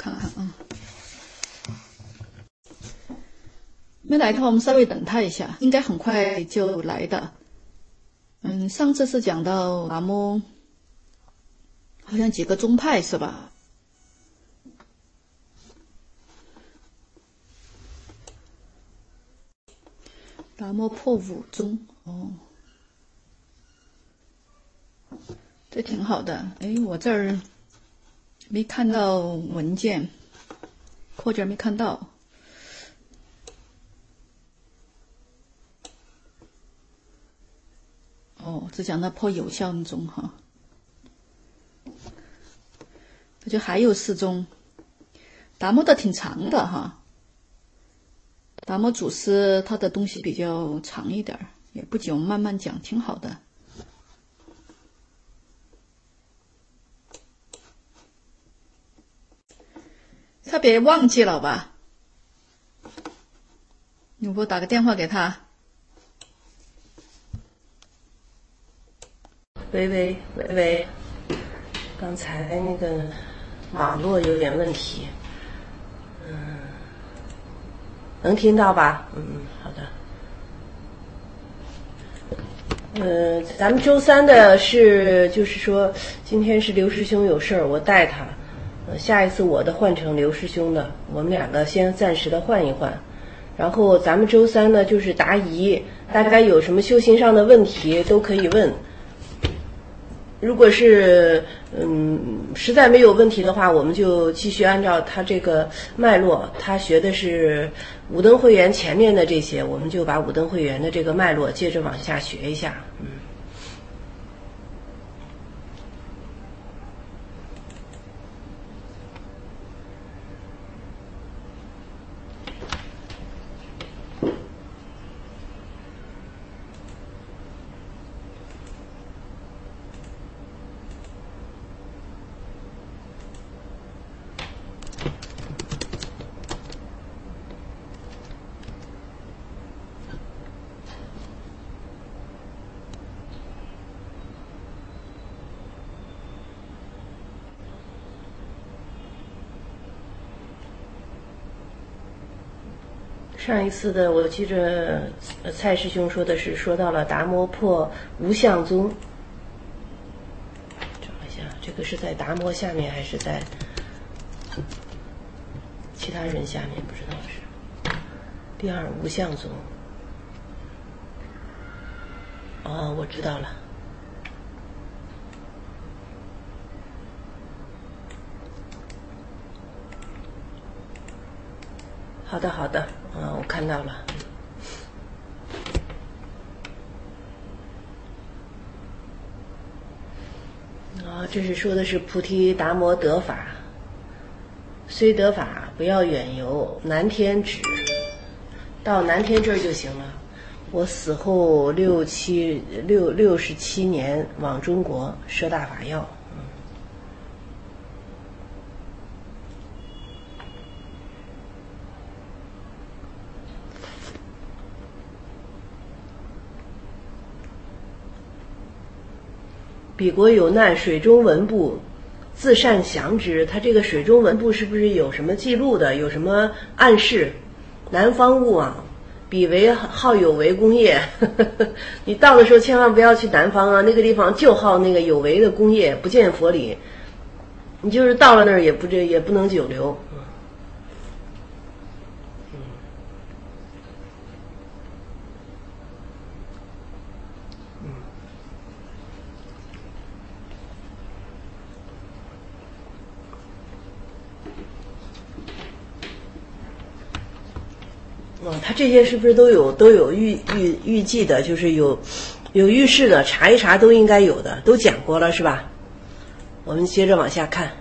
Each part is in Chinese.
看看啊。没来的话，我们稍微等他一下，应该很快就来的。上次是讲到达摩，好像几个宗派是吧？达摩破5宗哦，这挺好的。哎，我这儿没看到文件，扩件没看到。哦，只讲到破有效宗哈，这就还有4宗。达摩的挺长的哈，达摩祖师他的东西比较长一点，也不久慢慢讲，挺好的。他别忘记了吧？你给我打个电话给他。 喂，刚才那个网络有点问题，能听到吧？好的。咱们周3的是，就是说今天是刘师兄有事儿，我带他。下一次我的换成刘师兄的，我们2个先暂时的换一换。然后咱们周3呢就是答疑，大家有什么修行上的问题都可以问。如果是实在没有问题的话，我们就继续按照他这个脉络，他学的是五灯会员前面的这些，我们就把五灯会员的这个脉络接着往下学一下。上一次的我记着蔡师兄说的是说到了达摩破无相宗，找一下这个是在达摩下面还是在其他人下面，不知道是第2无相宗。哦，我知道了。好的，我看到了。这是说的是菩提达摩得法，虽得法不要远游，南天止，到南天这儿就行了。我死后67年往中国摄大法要。彼国有难，水中文部自善降之。他这个水中文部是不是有什么记录的？有什么暗示？南方勿往，彼为好有为工业。你到的时候千万不要去南方啊，那个地方就好那个有为的工业，不见佛理。你就是到了那儿也不能久留。他这些是不是都有预计的？就是有预示的，查一查都应该有的，都讲过了是吧？我们接着往下看。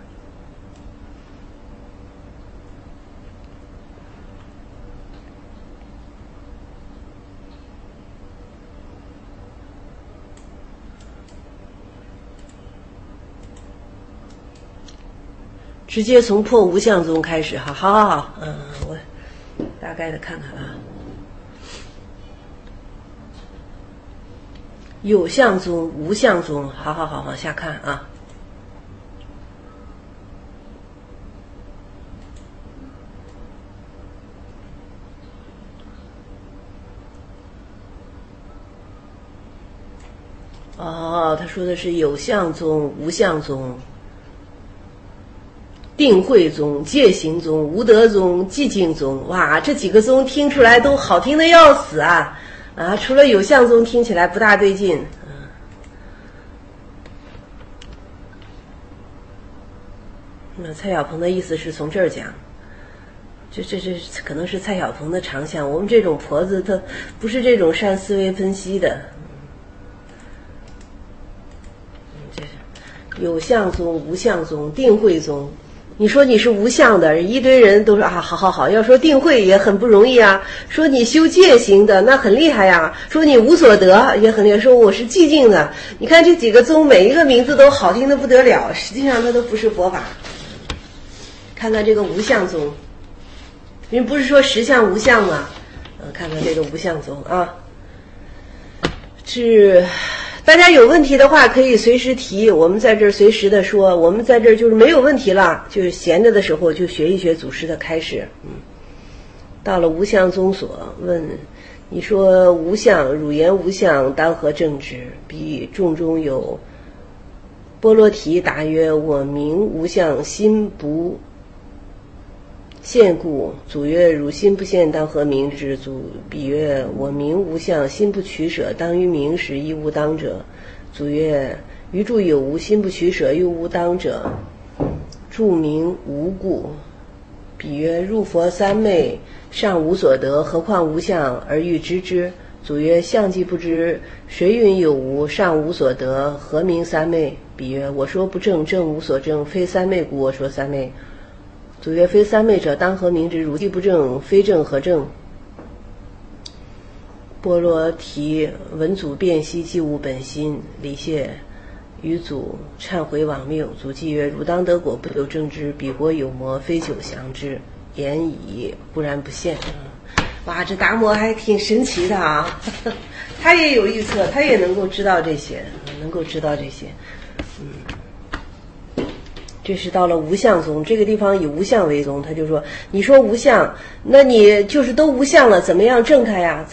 直接从破无相宗开始哈，好，我大概的看看啊。有相宗、无相宗，好，往下看啊。 哦，他说的是有相宗、无相宗、定慧宗、戒行宗、无德宗、寂静宗。哇，这几个宗听出来都好听的要死啊！啊，除了有相宗听起来不大对劲。那蔡小鹏的意思是从这儿讲，这可能是蔡小鹏的长项。我们这种婆子，她不是这种善思维分析的。有相宗、无相宗、定慧宗。你说你是无相的，一堆人都说啊，好，要说定慧也很不容易啊，说你修戒行的那很厉害呀，说你无所得也很厉害，说我是寂静的。你看这几个宗每一个名字都好听的不得了，实际上它都不是佛法。看看这个无相宗，因为不是说实相无相吗？看看这个无相宗啊，是大家有问题的话可以随时提，我们在这儿随时的说，我们在这儿就是没有问题了，就是闲着的时候就学一学祖师的开示。到了无相宗所，问你说无相，汝言无相，当何正之？彼众中有波罗提答曰：我明无相，心不现故。祖曰：汝心不现，当何明之？彼曰：我明无相，心不取舍，当于明时，亦无当者。祖曰：余著有无，心不取舍，又无当者，著名无故。彼曰：入佛三昧，尚无所得，何况无相而欲知之？祖曰：相既不知，谁云有无？尚无所得，何名三昧？彼曰：我说不正，正无所正，非三昧故我说三昧。祖曰：非三昧者，当何名之？汝既不正，非正何正？波罗提闻祖辨析，即悟本心，离谢于祖忏悔往谬。祖记曰：汝当得果，不由正之。彼国有魔，非久降之，言矣，不然不现。哇，这达摩还挺神奇的啊！他也有预测，他也能够知道这些，这是到了无相宗，这个地方以无相为宗，他就说，你说无相，那你就是都无相了，怎么样证它呀？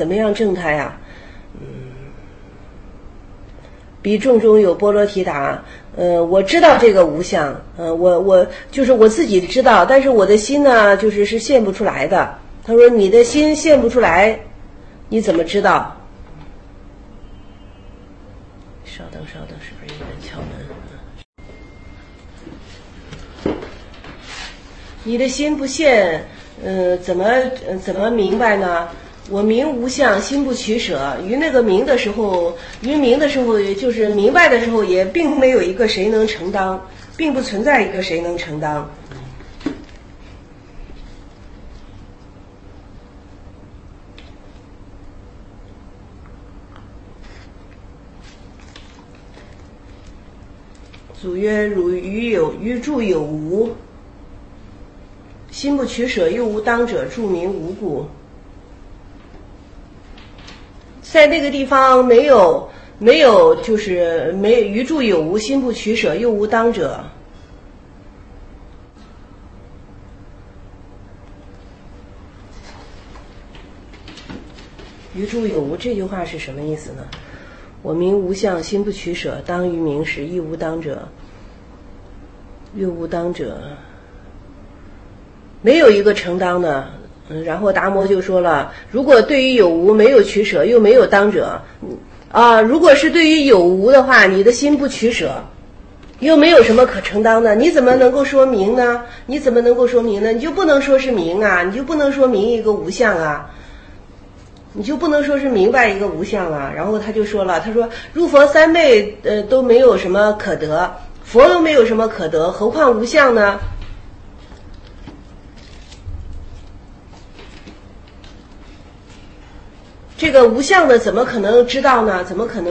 彼众中有波罗提达，我知道这个无相，我就是我自己知道，但是我的心呢，是现不出来的。他说你的心现不出来，你怎么知道？稍等，是不是有人敲门？你的心不现，怎么明白呢？我明无相，心不取舍。于那个明的时候，也就是明白的时候，也并没有一个谁能承当，并不存在一个谁能承当。祖曰：汝余著有无，心不取舍，又无当者，著名无故。在那个地方没有余著有无，心不取舍，又无当者。余著有无这句话是什么意思呢？我明无相，心不取舍，当于明时，亦无当者，又无当者，没有一个承当的。然后达摩就说了，如果对于有无没有取舍，又没有当者，如果是对于有无的话，你的心不取舍，又没有什么可承当的，你怎么能够说明呢？你就不能说是明啊，你就不能说明一个无相啊，你就不能说是明白一个无相啊。然后他就说了，他说入佛三昧都没有什么可得，佛都没有什么可得，何况无相呢？这个无相的怎么可能知道呢？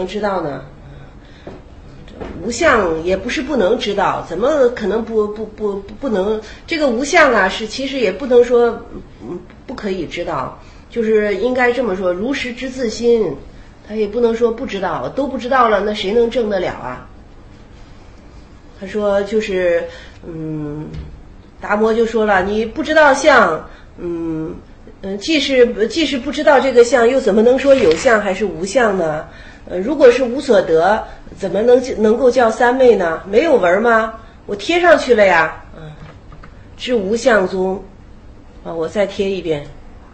无相也不是不能知道，怎么可能不能？这个无相啊，其实也不能说不可以知道，就是应该这么说，如实知自心，他也不能说不知道，都不知道了，那谁能证得了啊？他说达摩就说了，你不知道相，既是不知道这个相，又怎么能说有相还是无相呢？ 如果是无所得，怎么能够叫三昧呢？没有文吗？我贴上去了呀。知无相宗啊，我再贴一遍。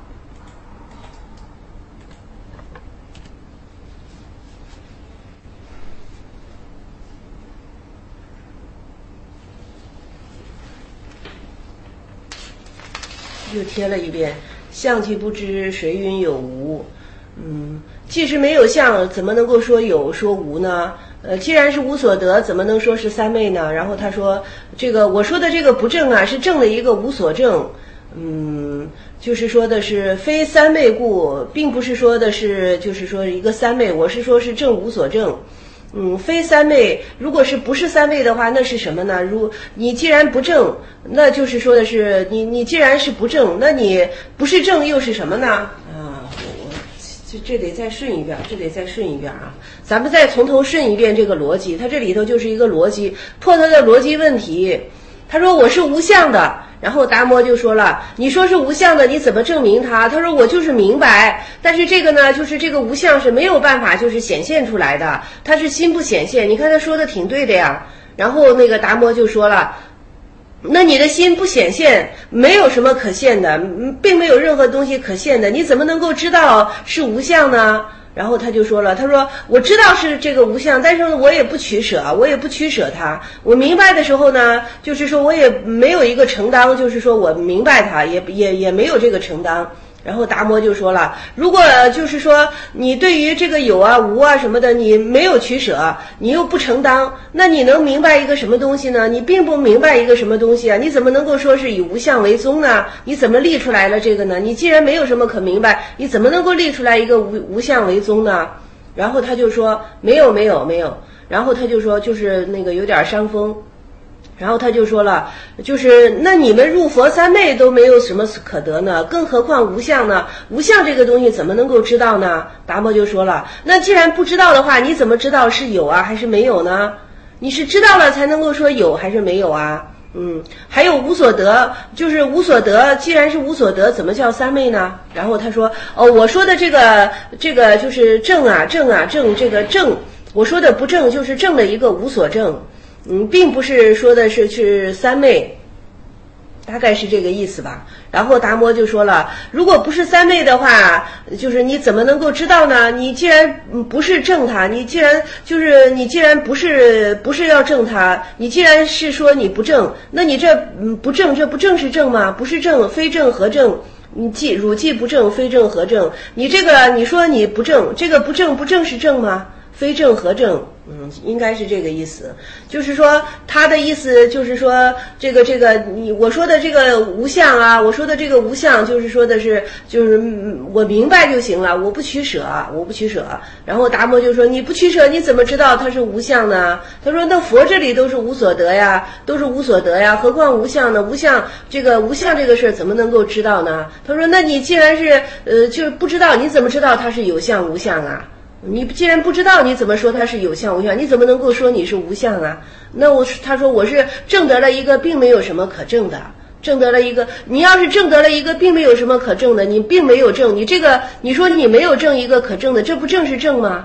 又贴了一遍，相既不知，谁云有无？既是没有相，怎么能够说有说无呢？既然是无所得，怎么能说是三昧呢？然后他说，这个我说的这个不正啊，是正的一个无所正。就是说的是非三昧故，并不是说的是就是说一个三昧，我是说是正无所正。非三昧，如果是不是三昧的话，那是什么呢？你既然不正，那就是说的是你既然是不正，那你不是正又是什么呢？这得再顺一遍，啊！咱们再从头顺一遍这个逻辑，它这里头就是一个逻辑，破它的逻辑问题。他说我是无相的，然后达摩就说了，你说是无相的，你怎么证明它？他说我就是明白，但是这个呢，就是这个无相是没有办法就是显现出来的，它是心不显现。你看他说的挺对的呀。然后那个达摩就说了，那你的心不显现，没有什么可现的，并没有任何东西可现的，你怎么能够知道是无相呢？然后他就说了，他说我知道是这个无相，但是我也不取舍它。我明白的时候呢，就是说我也没有一个承当，就是说我明白它，也没有这个承当。然后达摩就说了，如果就是说你对于这个有啊无啊什么的，你没有取舍，你又不承当，那你能明白一个什么东西呢？你并不明白一个什么东西啊，你怎么能够说是以无相为宗呢？你怎么立出来了这个呢？你既然没有什么可明白，你怎么能够立出来一个无相为宗呢？然后他就说没有，然后他就说就是那个有点伤风。然后他就说了，就是那你们入佛三昧都没有什么可得呢，更何况无相呢？无相这个东西怎么能够知道呢？达摩就说了，那既然不知道的话，你怎么知道是有啊还是没有呢？你是知道了才能够说有还是没有啊？还有无所得，就是无所得，既然是无所得，怎么叫三昧呢？然后他说，我说的这个就是正，这个正，我说的不正就是正的一个无所正。并不是说的是三昧，大概是这个意思吧。然后达摩就说了，如果不是三昧的话，就是你怎么能够知道呢？你既然不是正它，你既然不是要正它，你既然是说你不正，那你这不正，这不正是正吗？不是正，非正何正？汝既不正，非正何正？你这个你说你不正，这个不正是正吗？非正何正？应该是这个意思，就是说他的意思就是说这个我说的这个无相啊，我说的这个无相就是说的是就是我明白就行了，我不取舍。然后达摩就说你不取舍，你怎么知道它是无相呢？他说那佛这里都是无所得呀，何况无相呢？无相这个事怎么能够知道呢？他说那你既然是就是不知道，你怎么知道它是有相无相啊？你既然不知道，你怎么说它是有相无相？你怎么能够说你是无相啊？那他说我是证得了一个并没有什么可证的，你要是证得了一个并没有什么可证的，你并没有证，你说你没有证一个可证的，这不正是正吗？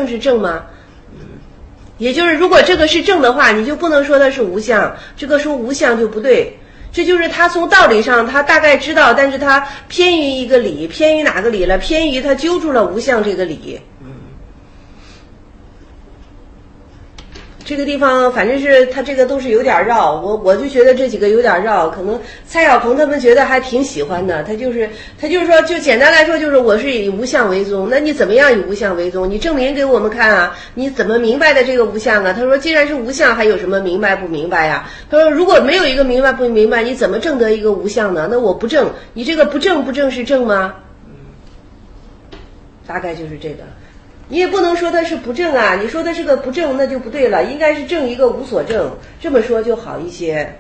也就是如果这个是正的话，你就不能说它是无相，这个说无相就不对。这就是他从道理上他大概知道，但是他偏于一个理，偏于哪个理了？偏于他揪住了无相这个理。这个地方反正是他这个都是有点绕，我就觉得这几个有点绕，可能蔡小鹏他们觉得还挺喜欢的。他就是说，就简单来说就是我是以无相为宗。那你怎么样以无相为宗？你证明给我们看啊！你怎么明白的这个无相啊？他说既然是无相，还有什么明白不明白呀？他说如果没有一个明白不明白，你怎么证得一个无相呢？那我不证，你这个不正是正吗？大概就是这个。你也不能说它是不正啊，你说它是个不正那就不对了，应该是正一个无所正，这么说就好一些。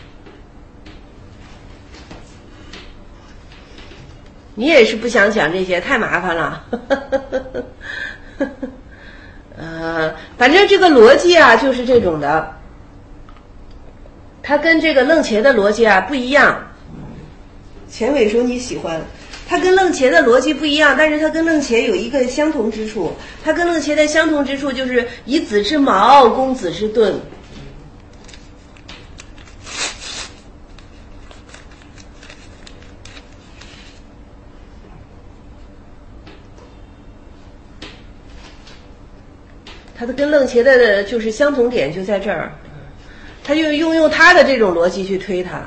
你也是不想讲这些，太麻烦了。反正这个逻辑啊就是这种的，它跟这个楞伽的逻辑啊不一样。钱伟说你喜欢， 它跟楞伽的逻辑不一样，但是它跟楞伽有一个相同之处。它跟楞伽的相同之处就是以子之矛攻子之盾。它的跟楞伽的就是相同点就在这儿，他就用他的这种逻辑去推它。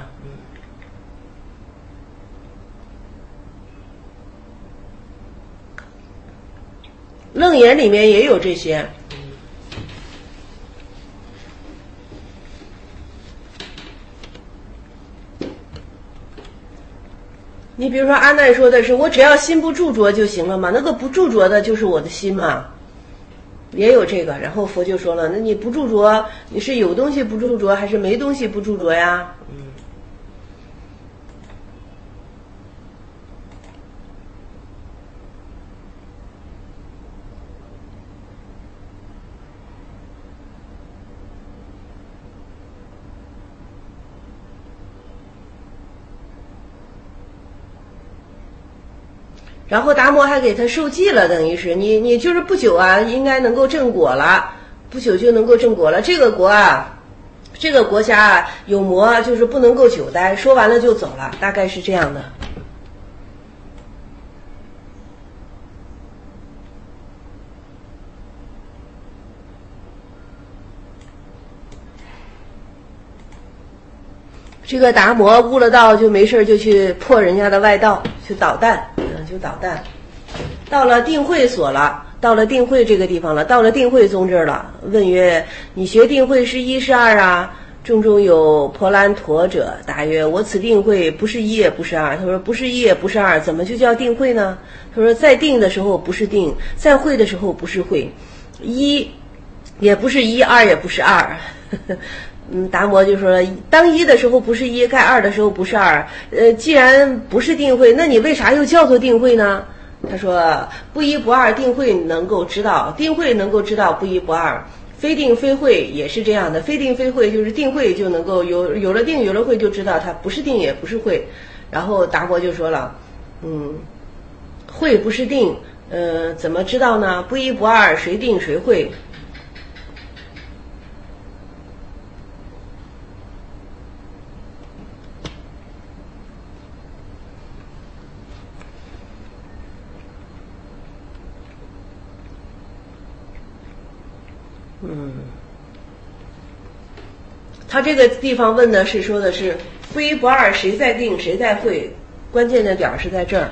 楞严里面也有这些。你比如说阿难说的是我只要心不著着就行了嘛，那个不著着的就是我的心嘛，也有这个。然后佛就说了，那你不著着，你是有东西不著着还是没东西不著着呀？然后达摩还给他受记了，等于是你就是不久啊，应该能够正果了，不久就能够正果了。这个国啊，这个国家啊有魔，就是不能够久待，说完了就走了，大概是这样的。这个达摩悟了道，就没事就去破人家的外道，去捣蛋，就捣蛋。到了定慧所了，到了定慧这个地方了，到了定慧宗这儿了。问曰：你学定慧是一是二啊？众中有婆兰陀者答曰：我此定慧不是一也不是二。他说不是一也不是二，怎么就叫定慧呢？他说在定的时候不是定，在慧的时候不是慧，一也不是一，二也不是二。达摩就说了，当一的时候不是一，盖二的时候不是二。既然不是定慧，那你为啥又叫做定慧呢？他说不一不二，定慧能够知道，定慧能够知道不一不二，非定非慧也是这样的。非定非慧就是定慧就能够有了定有了慧就知道它不是定也不是慧。然后达摩就说了，慧不是定，怎么知道呢？不一不二，谁定谁慧。他这个地方问的是说的是不一不二，谁在定谁在慧，关键的点是在这儿。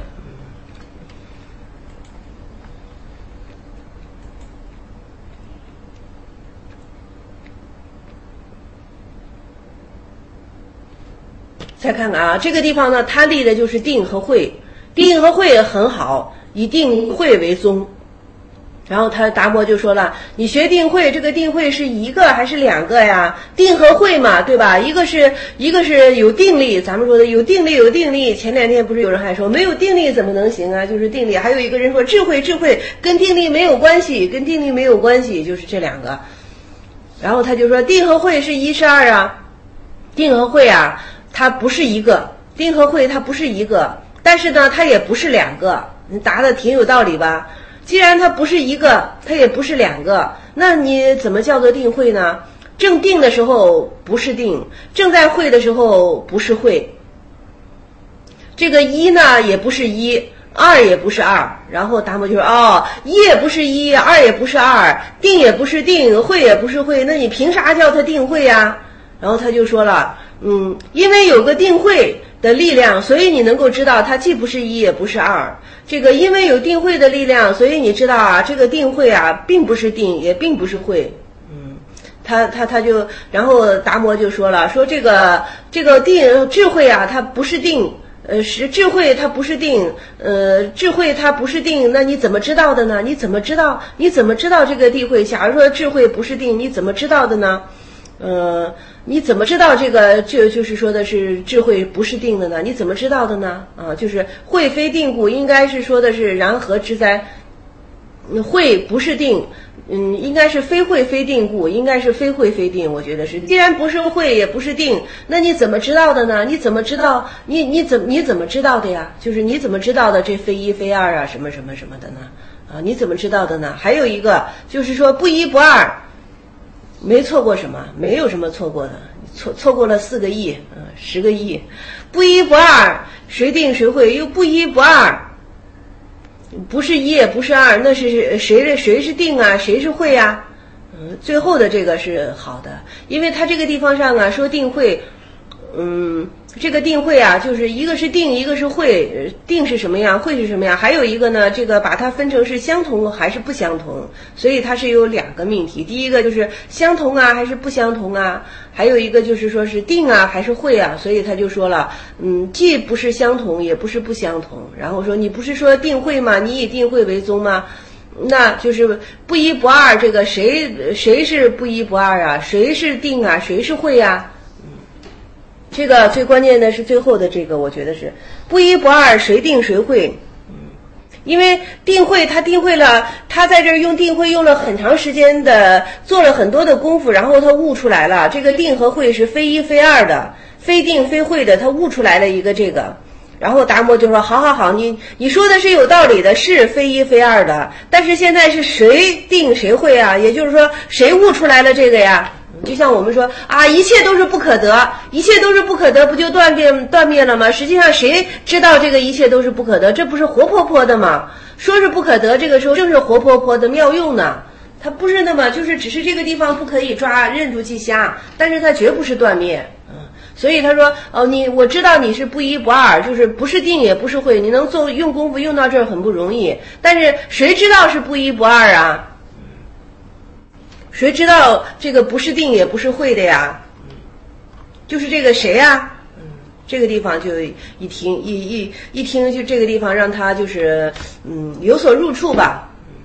再看看啊，这个地方呢，他立的就是定和慧，定和慧很好，以定慧为宗。然后达摩就说了，你学定慧，这个定慧是一个还是两个呀？定和慧嘛，对吧？一个是有定力，咱们说的有定力有定力。前两天不是有人还说没有定力怎么能行啊？就是定力。还有一个人说智慧跟定力没有关系，跟定力没有关系，就是这两个。然后他就说定和慧是一是二啊？定和慧啊，它不是一个，定和慧它不是一个，但是呢，它也不是两个。你答的挺有道理吧？既然它不是一个，它也不是两个，那你怎么叫做定慧呢？正定的时候不是定，正在慧的时候不是慧。这个一呢也不是一，二也不是二。然后达摩就说一也不是一，二也不是二，定也不是定，慧也不是慧，那你凭啥叫它定慧呀？然后他就说了，因为有个定慧的力量，所以你能够知道它既不是一也不是二。这个因为有定慧的力量，所以你知道啊，这个定慧啊并不是定也并不是慧。他就然后达摩就说了，说这个定智慧啊它不是定，是智慧它不是定，智慧它不是定，那你怎么知道的呢？你怎么知道这个定慧？假如说智慧不是定，你怎么知道的呢？你怎么知道就是说的是智慧不是定的呢？你怎么知道的呢？就是慧非定故，应该是说的是然何之哉？慧不是定， 应该是非会非定故，应该是非会非定，我觉得是。既然不是会也不是定，那你怎么知道的呢？你怎么知道？你怎么知道的呀？就是你怎么知道的这非一非二啊，什么什么什么的呢？啊，你怎么知道的呢？还有一个就是说不一不二，没错过什么，没有什么错过的，错过了4个亿，10个亿，不一不二，谁定谁会？又不一不二。不是一也不是二，那是谁是定啊，谁是会啊？最后的这个是好的，因为它这个地方上啊说定会，这个定会啊，就是一个是定，一个是会，定是什么样，会是什么样，还有一个呢，这个把它分成是相同还是不相同，所以它是有2个命题，第一个就是相同啊还是不相同啊，还有一个就是说是定啊还是会啊，所以他就说了，既不是相同也不是不相同，然后说你不是说定会吗？你以定会为宗吗？那就是不一不二，这个谁是不一不二啊？谁是定啊？谁是会啊？这个最关键的是最后的这个，我觉得是不一不二，谁定谁会。因为定会他定会了，他在这儿用定会用了很长时间的，做了很多的功夫，然后他悟出来了，这个定和会是非一非二的，非定非会的，他悟出来了一个这个。然后达摩就说：好，你说的是有道理的，是非一非二的，但是现在是谁定谁会啊？也就是说，谁悟出来了这个呀？就像我们说啊，一切都是不可得，一切都是不可得，不就断灭了吗？实际上谁知道这个一切都是不可得？这不是活泼泼的吗？说是不可得，这个时候正是活泼泼的妙用呢。它不是那么，就是只是这个地方不可以抓，认住即瞎，但是它绝不是断灭。所以他说我知道你是不一不二，就是不是定也不是会，你能用功夫用到这儿很不容易，但是谁知道是不一不二啊？谁知道这个不是定也不是会的呀？就是这个谁呀？这个地方就一听就这个地方让他就是有所入处吧。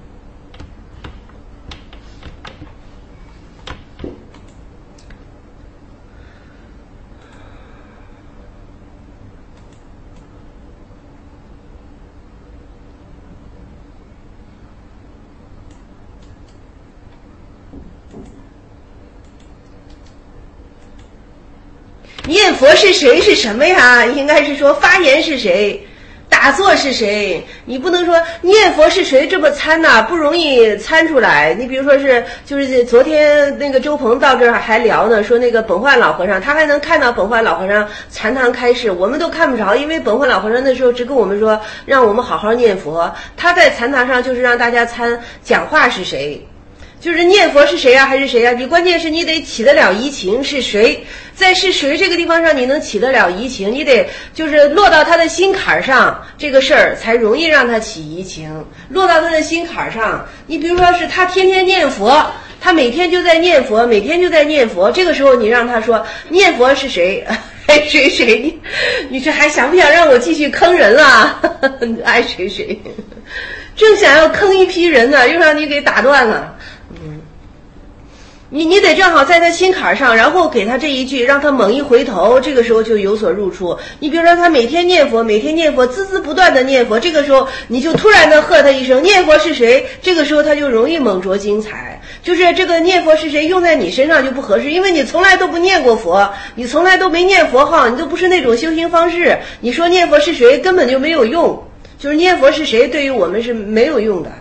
念佛是谁是什么呀？应该是说发言是谁，打坐是谁，你不能说念佛是谁这么参呐，不容易参出来。你比如说就是昨天那个周鹏到这儿还聊呢，说那个本焕老和尚，他还能看到本焕老和尚禅堂开示，我们都看不着，因为本焕老和尚那时候只跟我们说让我们好好念佛，他在禅堂上就是让大家参讲话是谁。就是念佛是谁啊还是谁啊，你关键是你得起得了疑情是谁，在是谁这个地方上你能起得了疑情，你得就是落到他的心坎上，这个事儿才容易让他起疑情，落到他的心坎上。你比如说是他天天念佛，他每天就在念佛，每天就在念佛，这个时候你让他说念佛是谁爱谁，你这还想不想让我继续坑人了？爱谁正想要坑一批人呢，又让你给打断了。你得正好在他心坎上，然后给他这一句，让他猛一回头，这个时候就有所入处。你比如说他每天念佛，孜孜不断的念佛，这个时候你就突然的喝他一声念佛是谁，这个时候他就容易猛着精彩。就是这个念佛是谁用在你身上就不合适，因为你从来都不念过佛，你从来都没念佛号，你都不是那种修行方式，你说念佛是谁根本就没有用，就是念佛是谁对于我们是没有用的。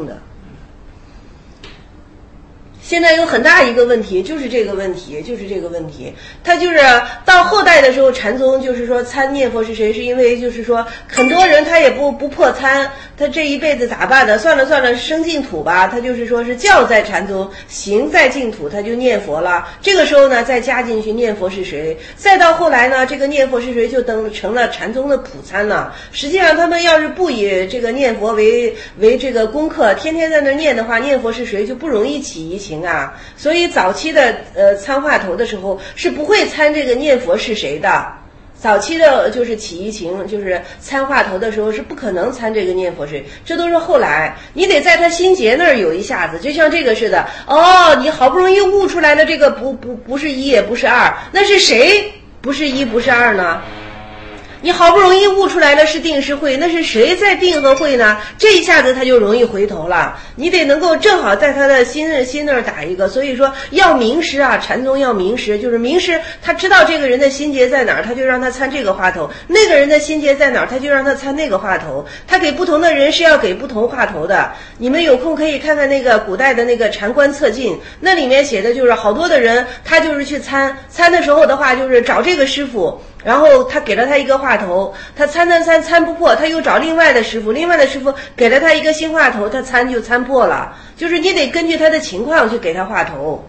现在有很大一个问题，就是这个问题，他就是到后代的时候，禅宗就是说参念佛是谁，是因为就是说很多人他也不破参，他这一辈子咋办呢？算了，生净土吧。他就是说是教在禅宗，行在净土，他就念佛了。这个时候呢，再加进去念佛是谁，再到后来呢，这个念佛是谁就成了禅宗的普参了。实际上他们要是不以这个念佛为这个功课，天天在那念的话，念佛是谁就不容易起疑情啊。所以早期的参话头的时候是不会参这个念佛是谁的，早期的就是起疑情，就是参话头的时候是不可能参这个念佛谁，这都是后来你得在他心结那儿有一下子，就像这个似的。你好不容易悟出来了，这个不是一也不是二，那是谁不是一不是二呢？ 你好不容易悟出来了是定是慧，那是谁在定和慧呢？这一下子他就容易回头了。你得能够正好在他的心那儿打一个。所以说要明识啊，禅宗要明识，就是明识他知道这个人的心结在哪儿，他就让他参这个话头；那个人的心结在哪儿，他就让他参那个话头。他给不同的人是要给不同话头的。你们有空可以看看那个古代的那个禅观策进，那里面写的就是好多的人，他就是去参的时候的话，就是找这个师傅，然后他给了他一个话头，他参不破，他又找另外的师傅，另外的师傅给了他一个新话头，他参就参破了。就是你得根据他的情况去给他话头。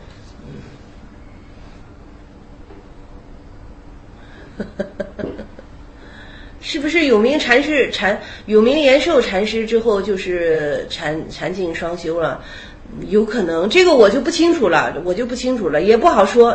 是不是有名禅师有名延寿禅师之后就是禅净双修了？有可能，这个我就不清楚了，也不好说。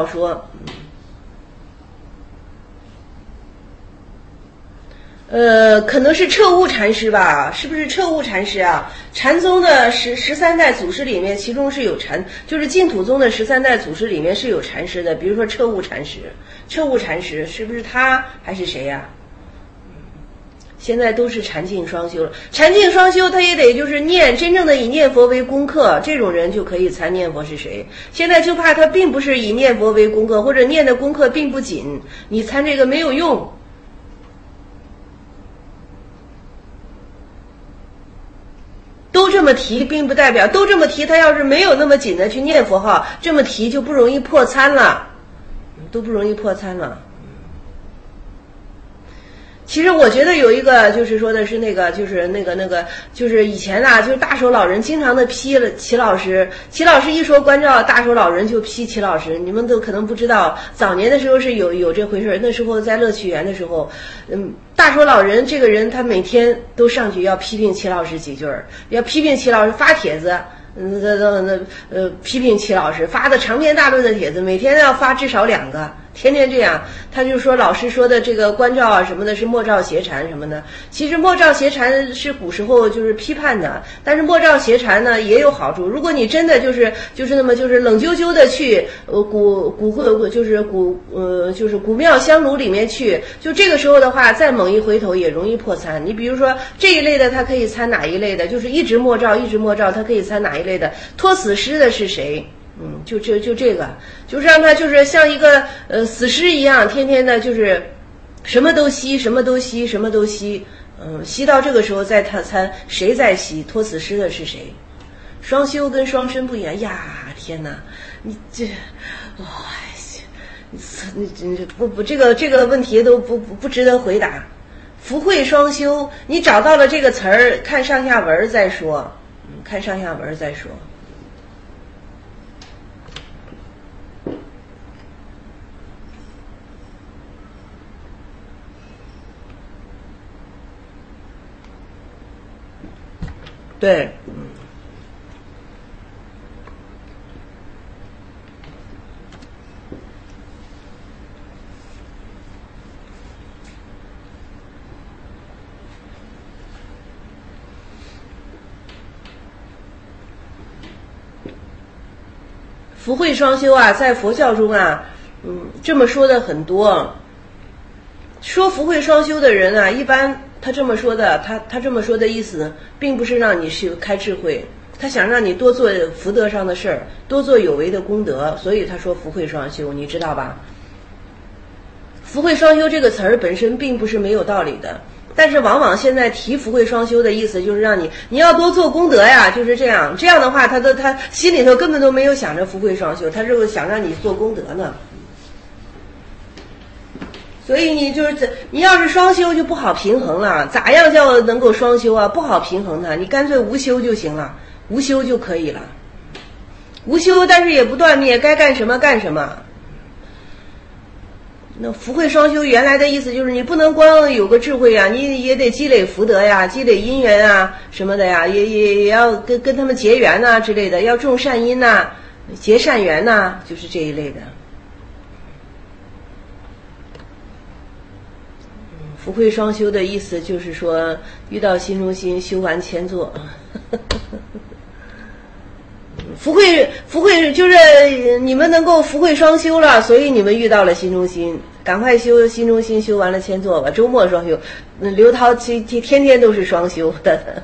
可能是彻悟禅师吧？是不是彻悟禅师啊？禅宗的13代祖师里面，其中是有就是净土宗的13代祖师里面是有禅师的，比如说彻悟禅师是不是他还是谁呀？现在都是禅净双修了，禅净双修他也得就是真正的以念佛为功课，这种人就可以参念佛是谁？现在就怕他并不是以念佛为功课，或者念的功课并不紧，你参这个没有用。都这么提并不代表都这么提，他要是没有那么紧的去念佛号，这么提就不容易破参了，都不容易破参了。其实我觉得有一个就是说的是那个就是就是以前啊，就是大手老人经常的批了齐老师一说关照，大手老人就批齐老师。你们都可能不知道，早年的时候是有这回事。那时候在乐趣园的时候，大手老人这个人他每天都上去要批评齐老师几句，要批评齐老师，发帖子。批评齐老师，发的长篇大论的帖子，每天要发至少2个，天天这样。他就说老师说的这个关照啊什么的是莫照邪禅什么的，其实莫照邪禅是古时候就是批判的，但是莫照邪禅呢也有好处。如果你真的就是那么就是冷啾啾的去古庙香炉里面去，就这个时候的话再猛一回头也容易破参。你比如说这一类的他可以参哪一类的，就是一直莫照他可以参哪一类的，托死尸的是谁？就这个，就是让他就是像一个死尸一样，天天的就是什么都吸，吸到这个时候再他参谁在吸，托死尸的是谁？双修跟双身不一样呀！天哪，你这，你不这个问题都不值得回答。福慧双修，你找到了这个词儿，看上下文再说。对，福慧双修啊，在佛教中啊，这么说的很多。说福慧双修的人啊，一般他这么说的，他这么说的意思，并不是让你去开智慧，他想让你多做福德上的事儿，多做有为的功德，所以他说福慧双修，你知道吧？福慧双修这个词儿本身并不是没有道理的，但是往往现在提福慧双修的意思就是让你要多做功德呀，就是这样的话，他心里头根本都没有想着福慧双修，他是想让你做功德呢。所以你要是双修就不好平衡了，咋样叫能够双修啊？不好平衡它，你干脆无修就行了，无修就可以了。无修但是也不断灭，该干什么干什么。那福慧双修原来的意思就是你不能光有个智慧啊，你也得积累福德呀，积累因缘啊什么的呀，也要跟他们结缘呐之类的，要种善因呐，结善缘呐，就是这一类的。福慧双修的意思就是说，遇到心中心，修完千座。福慧就是你们能够福慧双修了，所以你们遇到了心中心。 赶快修心中心，修完了签做吧。周末双修，刘涛天天都是双修的。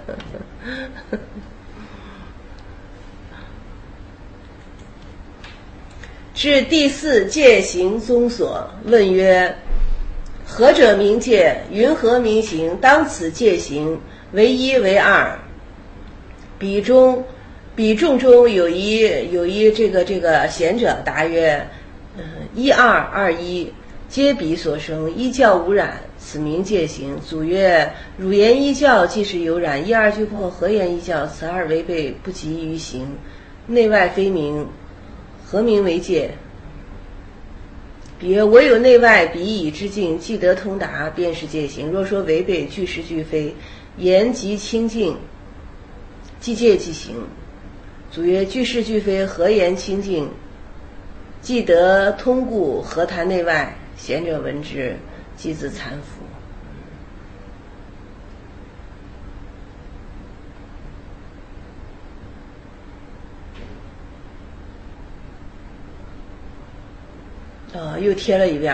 至第四戒行宗所，问曰：何者名戒？云何名行？当此戒行为一为二。比众中有一这个贤者答曰：一二二一，皆彼所生，一教无染，此名戒行。祖曰：汝言一教即是有染，一二俱破，何言一教？此二违背，不及于行，内外非明，何名为戒？比曰：我有内外彼以之境，既得通达，便是戒行。若说违背，俱是俱非，言即清净，即戒即行。祖曰：俱是俱非，何言清净？既得通故，何谈内外？贤者闻之，即自惭服。又贴了一遍。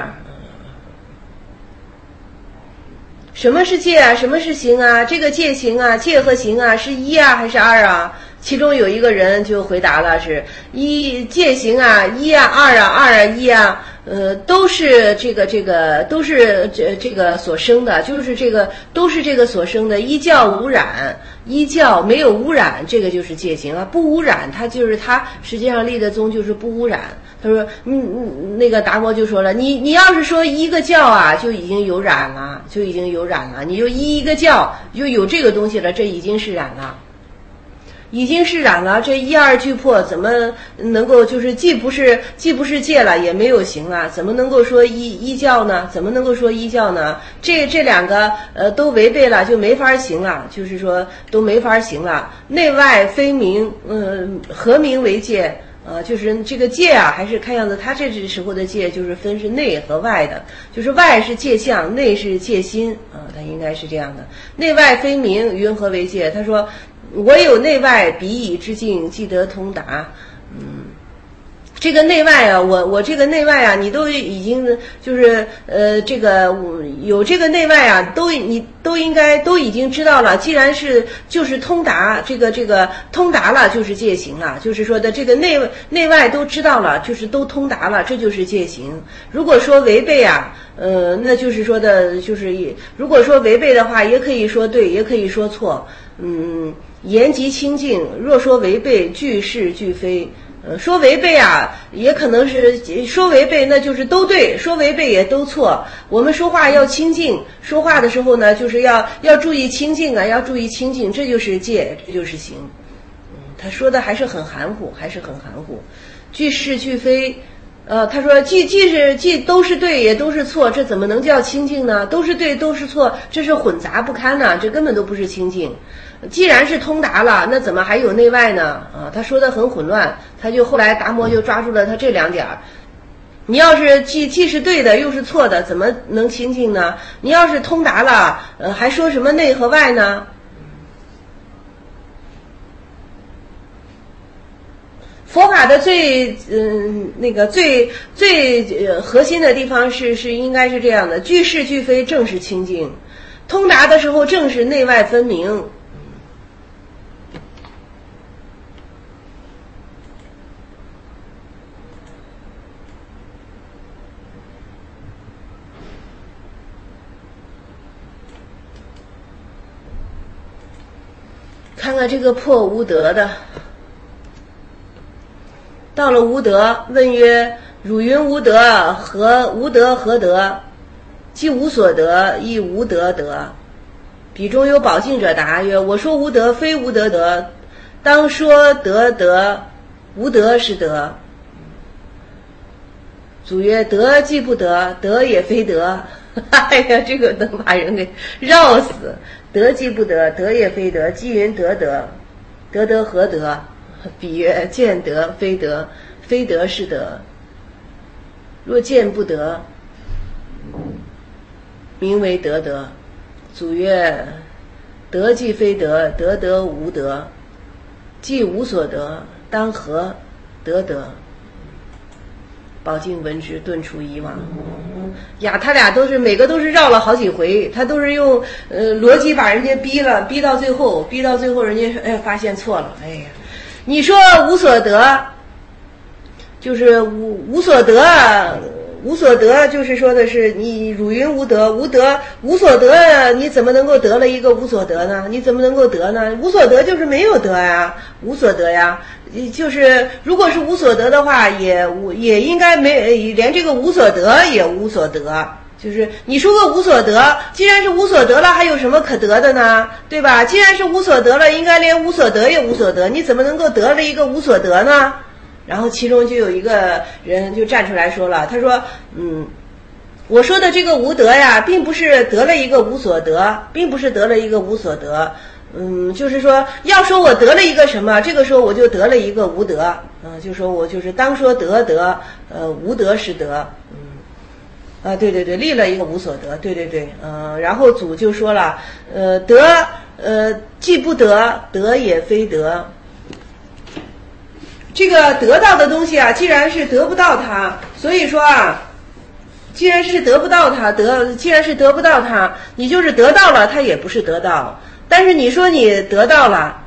什么是戒啊？什么是行啊？这个戒行啊，戒和行啊，是一啊还是二啊？其中有一个人就回答了，是一戒行啊，一啊，二啊，二啊，一啊，都是都是这个所生的，就是都是这个所生的。一教无染，一教没有污染，这个就是戒行啊。不污染，它实际上立的宗就是不污染。他说，那个达摩就说了，你要是说一个教啊，就已经有染了，你就一个教就有这个东西了，这已经是染了。已经是染了，这一二俱破，怎么能够就是既不是戒了，也没有行了，怎么能够说一教呢？怎么能够说一教呢？这两个都违背了，就没法行了，就是说都没法行了。内外非明，何名为戒？就是这个戒啊，还是看样子他这时候的戒就是分是内和外的，就是外是戒相，内是戒心啊，他应该是这样的。内外非明，云何为戒？他说，我有内外彼以之境，既得通达。这个内外啊，我这个内外啊，你都已经就是这个有这个内外啊，你都应该都已经知道了。既然就是通达，这个通达了，就是戒行了。就是说的这个内外都知道了，就是都通达了，这就是戒行。如果说违背啊，那就是说的，就是如果说违背的话，也可以说对，也可以说错。言即清净，若说违背，俱是俱非。说违背啊，也可能是说违背，那就是都对；说违背也都错。我们说话要清净，说话的时候呢，就是要注意清净啊，要注意清净，这就是戒，这就是行。他说的还是很含糊，俱是俱非。他说既都是对，也都是错，这怎么能叫清净呢？都是对，都是错，这是混杂不堪呢，这根本都不是清净。既然是通达了，那怎么还有内外呢？他说的很混乱，他就后来达摩就抓住了他这两点。你要是既是对的，又是错的，怎么能清净呢？你要是通达了，还说什么内和外呢？佛法的最核心的地方是应该是这样的：俱是俱非，正是清净；通达的时候，正是内外分明。看看这个破无德的。到了无德，问曰：汝云无德，无德何德？既无所得，亦无德得。彼中有宝镜者答曰：我说无德，非无德得，当说德，无德是德。祖曰：德既不得，德也非德。哎呀，这个能把人给绕死。德既不得，德也非德。既云德，德何德？彼曰：见德非德，非德是德。若见不得，名为德。祖曰：德既非德，德无德。既无所得，当何德？宝镜闻之，顿除以往。 呀，他俩都是每个都是绕了好几回，他都是用逻辑把人家逼到最后人家发现错了，哎呀，你说无所得，就是无所得啊。无所得就是说的是你汝云无德，无所得，你怎么能够得了一个无所得呢？你怎么能够得呢？无所得就是没有得呀，无所得呀，就是如果是无所得的话，也应该连这个无所得也无所得。就是你说个无所得，既然是无所得了，还有什么可得的呢？对吧？既然是无所得了，应该连无所得也无所得，你怎么能够得了一个无所得呢？然后其中就有一个人就站出来说了，他说我说的这个无德呀，并不是得了一个无所得，就是说要说我得了一个什么，这个时候我就得了一个无德，就说我就是当说得，无德是德，对，立了一个无所得，对，然后祖就说了，德，既不得，德也非德。这个得到的东西啊，既然是得不到它，所以说啊，既然是得不到它，你就是得到了，它也不是得到。但是你说你得到了，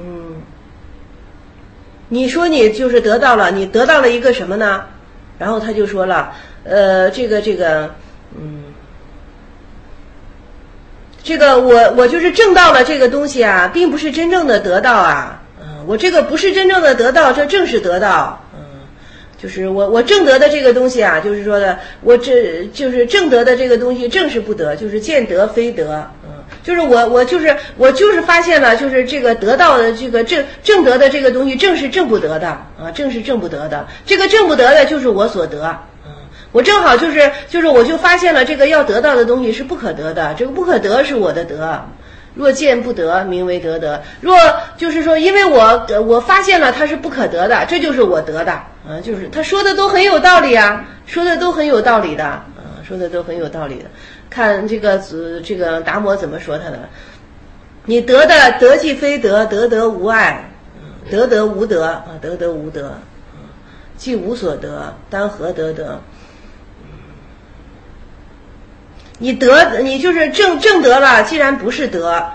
你说你就是得到了，你得到了一个什么呢？然后他就说了，这个我就是挣到了这个东西啊，并不是真正的得到啊。我这个不是真正的得到，这正是得到。就是我正得的这个东西啊，就是说的，我这就是正得的这个东西正是不得，就是见得非得。就是我就是发现了，就是这个得到的这个正得的这个东西正是正不得的啊，正是正不得的。这个正不得的就是我所得。我正好就是我就发现了这个要得到的东西是不可得的，这个不可得是我的得。若见不得，名为得德。若就是说，因为我发现了它是不可得的，这就是我得的。就是他说的都很有道理啊，说的都很有道理的。看这个达摩怎么说他的？你得的得即非得，得得无碍，得得无得啊，得得无得，既无所得，当何得得？你就是正得了，既然不是得，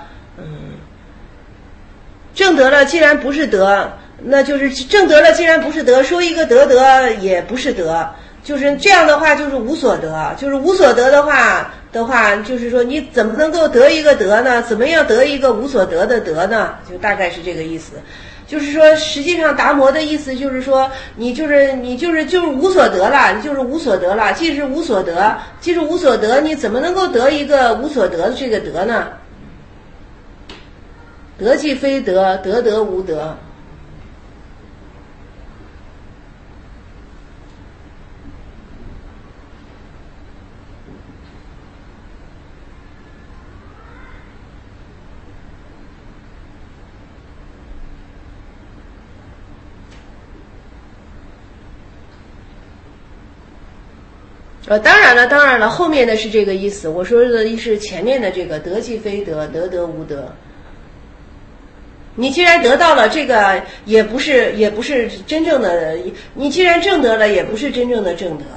正得了既然不是得，那就是正得了既然不是得，说一个得也不是得，就是这样的话就是无所得，就是无所得的话，就是说你怎么能够得一个得呢？怎么样得一个无所得的得呢？就大概是这个意思。就是说，实际上达摩的意思就是说，你就是无所得了，你就是无所得了。既是无所得，你怎么能够得一个无所得的这个得呢？得即非得，得得无得。当然了，后面的是这个意思。我说的是前面的这个得即非得，得得无得。你既然得到了这个，也不是真正的，你既然正得了，也不是真正的正得。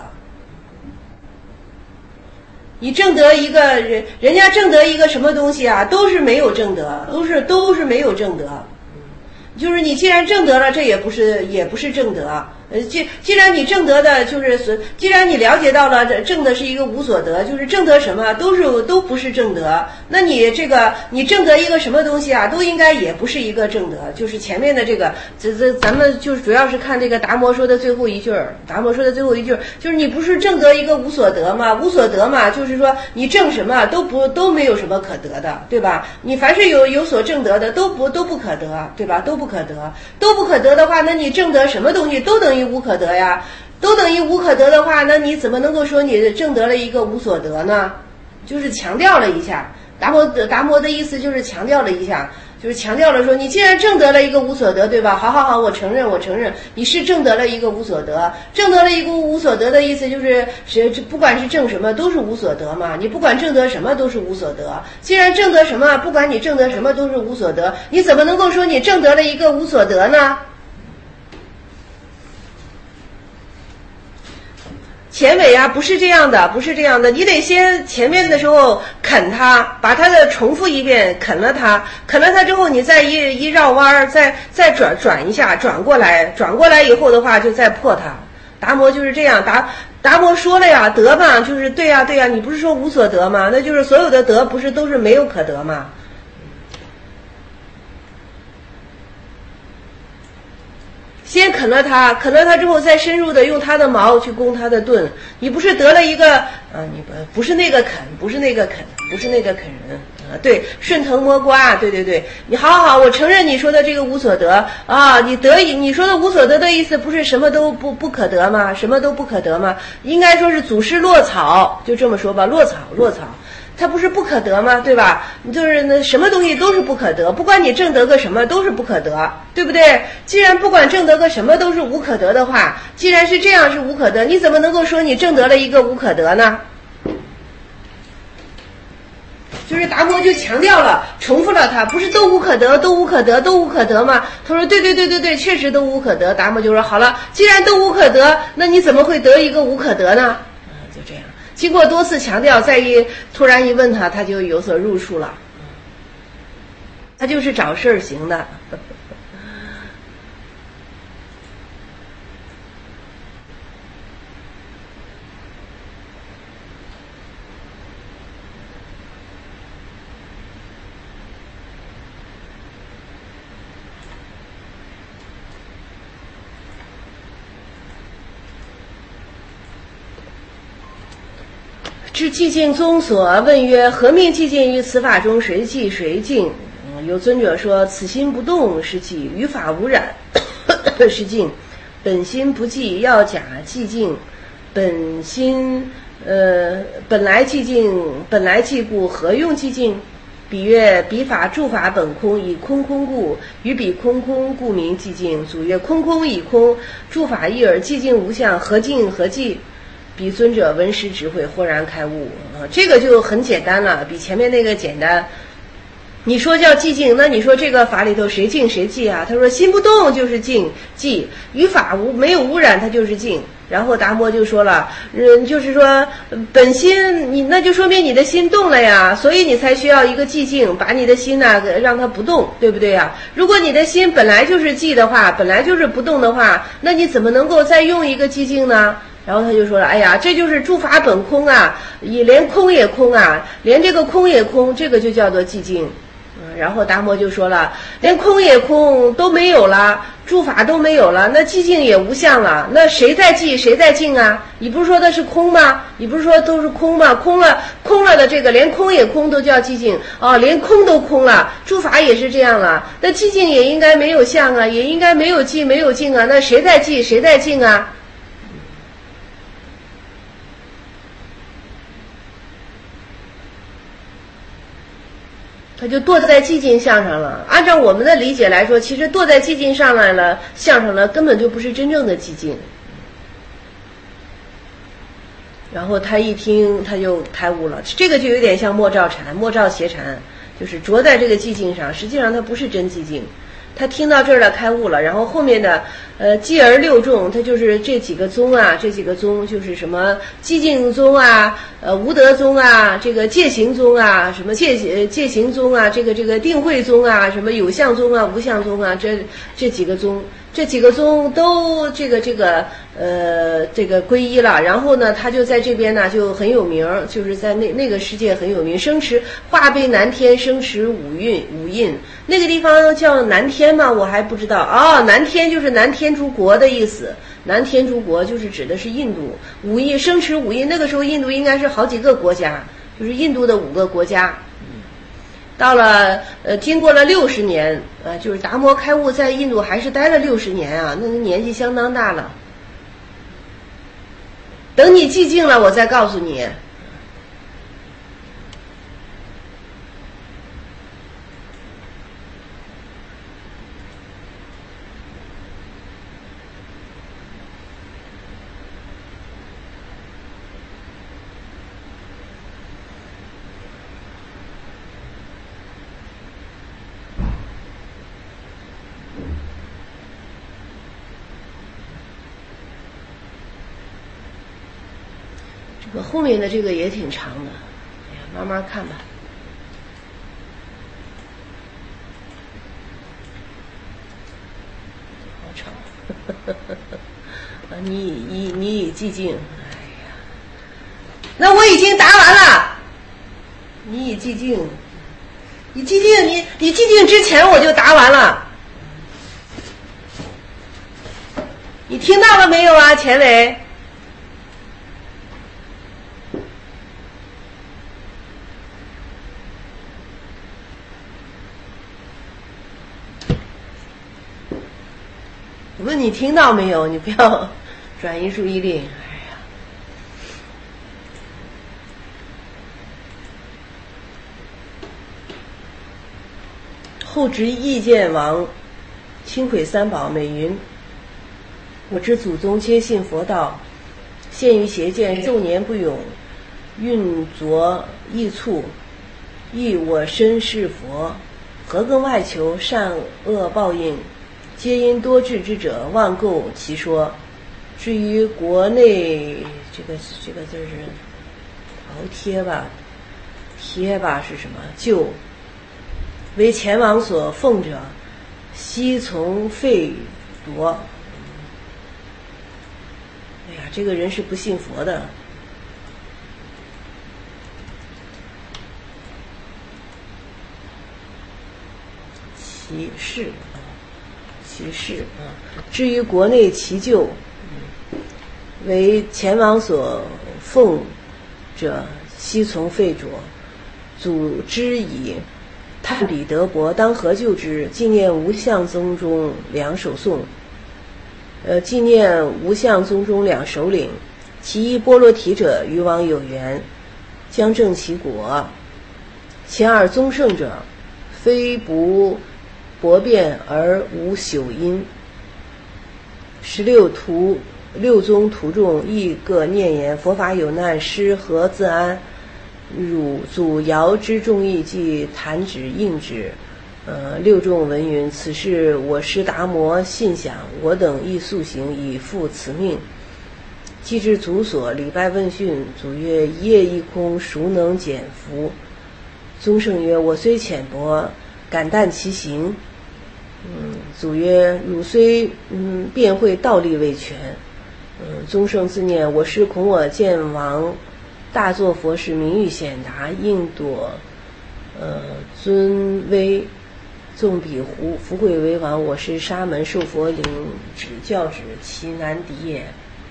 你正得一个人家正得一个什么东西啊，都是没有正得，都是没有正得。就是你既然正得了，这也不是正得。既然你正得的，既然你了解到了正的是一个无所得，就是正得什么都不是正得，那你你正得一个什么东西啊，都应该也不是一个正得。就是前面的这个，咱们就是主要是看这个达摩说的最后一句，就是你不是正得一个无所得吗？无所得嘛，就是说你正什么都没有什么可得的，对吧？你凡是有所正得的都不可得，对吧？都不可得的话，那你正得什么东西都等于无可得呀，都等于无可得的话，那你怎么能够说你正得了一个无所得呢？就是强调了一下，达摩的意思就是强调了一下，就是强调了说，你既然正得了一个无所得，对吧？好，我承认，你是正得了一个无所得，正得了一个无所得的意思就是不管是正什么都是无所得嘛，你不管正得什么都是无所得。既然正得什么，不管你正得什么都是无所得，你怎么能够说你正得了一个无所得呢？ 前尾啊，不是这样的，不是这样的，你得先前面的时候啃它，把它的重复一遍，啃了它之后，你再一绕弯，再转一下，转过来以后的话，就再破它。达摩就是这样，达摩说了呀，得嘛，就是对呀，你不是说无所得吗？那就是所有的得不是都是没有可得吗？先啃了它之后，再深入的用它的毛去攻它的盾。你不是得了一个你不是那个啃人对，顺藤摸瓜，对，你好，我承认你说的这个无所得啊，你说的无所得的意思不是什么都不可得吗？什么都不可得吗？应该说是祖师落草，就这么说吧，落草。它不是不可得吗？对吧？就是那什么东西都是不可得，不管你证得个什么都是不可得，对不对？既然不管证得个什么都是无可得的话，既然是这样是无可得，你怎么能够说你证得了一个无可得呢？就是达摩就强调了，重复了它，不是都无可得吗？他说对，确实都无可得。达摩就说好了，既然都无可得，那你怎么会得一个无可得呢？就这样。经过多次强调，突然一问他，他就有所入数了。他就是找事儿行的。至寂静宗所，问曰：何命寂静于此法中？谁寂谁静？有尊者说：此心不动是寂，于法无染是静。本心不寂，要假寂静。本心本来寂静，本来寂故，何用寂静？比曰：彼法诸法本空，以空空故，于彼空空故名寂静。祖曰：空空以空，诸法一耳，寂静无相，何静何寂？比尊者闻时智慧，豁然开悟这个就很简单了，比前面那个简单。你说叫寂静，那你说这个法里头谁静谁寂啊？他说心不动就是静寂，于法没有污染，它就是静。然后达摩就说了，就是说本心你那就说明你的心动了呀，所以你才需要一个寂静，把你的心让它不动，对不对呀？如果你的心本来就是寂的话，本来就是不动的话，那你怎么能够再用一个寂静呢？然后他就说了，哎呀，这就是诸法本空啊，连空也空啊，连这个空也空，这个就叫做寂静。然后达摩就说了，连空也空都没有了，诸法都没有了，那寂静也无相了，那谁在寂谁在静啊？你不是说的是空吗？你不是说都是空吗？空了的这个连空也空都叫寂静啊，连空都空了，诸法也是这样了，那寂静也应该没有相啊，也应该没有寂没有静啊，那谁在寂谁在静啊？他就堕在寂静相上了。按照我们的理解来说，其实堕在寂静上来了，相上了，根本就不是真正的寂静。然后他一听，他就开悟了。这个就有点像莫照禅、莫照邪禅，就是着在这个寂静上，实际上它不是真寂静。他听到这儿了，开悟了，然后后面的寂而六众，他就是这几个宗啊，这几个宗就是什么寂静宗啊，无德宗啊，这个戒行宗啊，什么戒行宗啊，这个定慧宗啊，什么有相宗啊，无相宗啊，这几个宗。这几个宗都这个皈依了，然后呢，他就在这边呢就很有名，就是在那个世界很有名，生持化被南天，生持五印，那个地方叫南天吗？我还不知道哦，南天就是南天竺国的意思，南天竺国就是指的是印度，五印生持五印，那个时候印度应该是好几个国家，就是印度的5个国家。到了经过了60年，就是达摩开悟在印度还是待了60年啊，那个年纪相当大了。等你寂静了，我再告诉你。 我后面的这个也挺长的，哎呀，慢慢看吧。好长，你已寂静，哎呀，那我已经答完了。你已寂静，你寂静，你寂静之前我就答完了。你听到了没有啊，钱伟？我问你听到没有？你不要转移注意力。哎呀，后值意见王清毁三宝美云：我之祖宗皆信佛道，现于邪见，昼年不永，运浊易促，亦我身是佛，何更外求？善恶报应，皆因多智之者妄构其说。至于国内这个字是饕餮吧，贴吧是什么？就为前王所奉者，悉从废夺。哎呀，这个人是不信佛的。其事啊。至于国内其旧，为前王所奉者，悉从废着。祖之以探彼得薄，当何救之？纪念无相宗中两首颂。纪念无相宗中两首领，其一波罗提者与王有缘，将正其国。其二宗圣者，非不博辩而无朽因。六宗徒众亦各念言：佛法有难，师何自安？汝祖尧之众义，即弹指应指。六众闻云：此事我师达摩信想，我等亦速行，以复此命。既至祖所，礼拜问讯。祖曰：一夜一空，孰能减服？宗圣曰：我虽浅薄，敢担其行。祖曰：汝虽辩会道力未全。宗圣自念：我师恐我见王大作佛事，名誉显达，应躲尊威，纵彼福贵为王。我师沙门受佛领指教旨，其难敌也。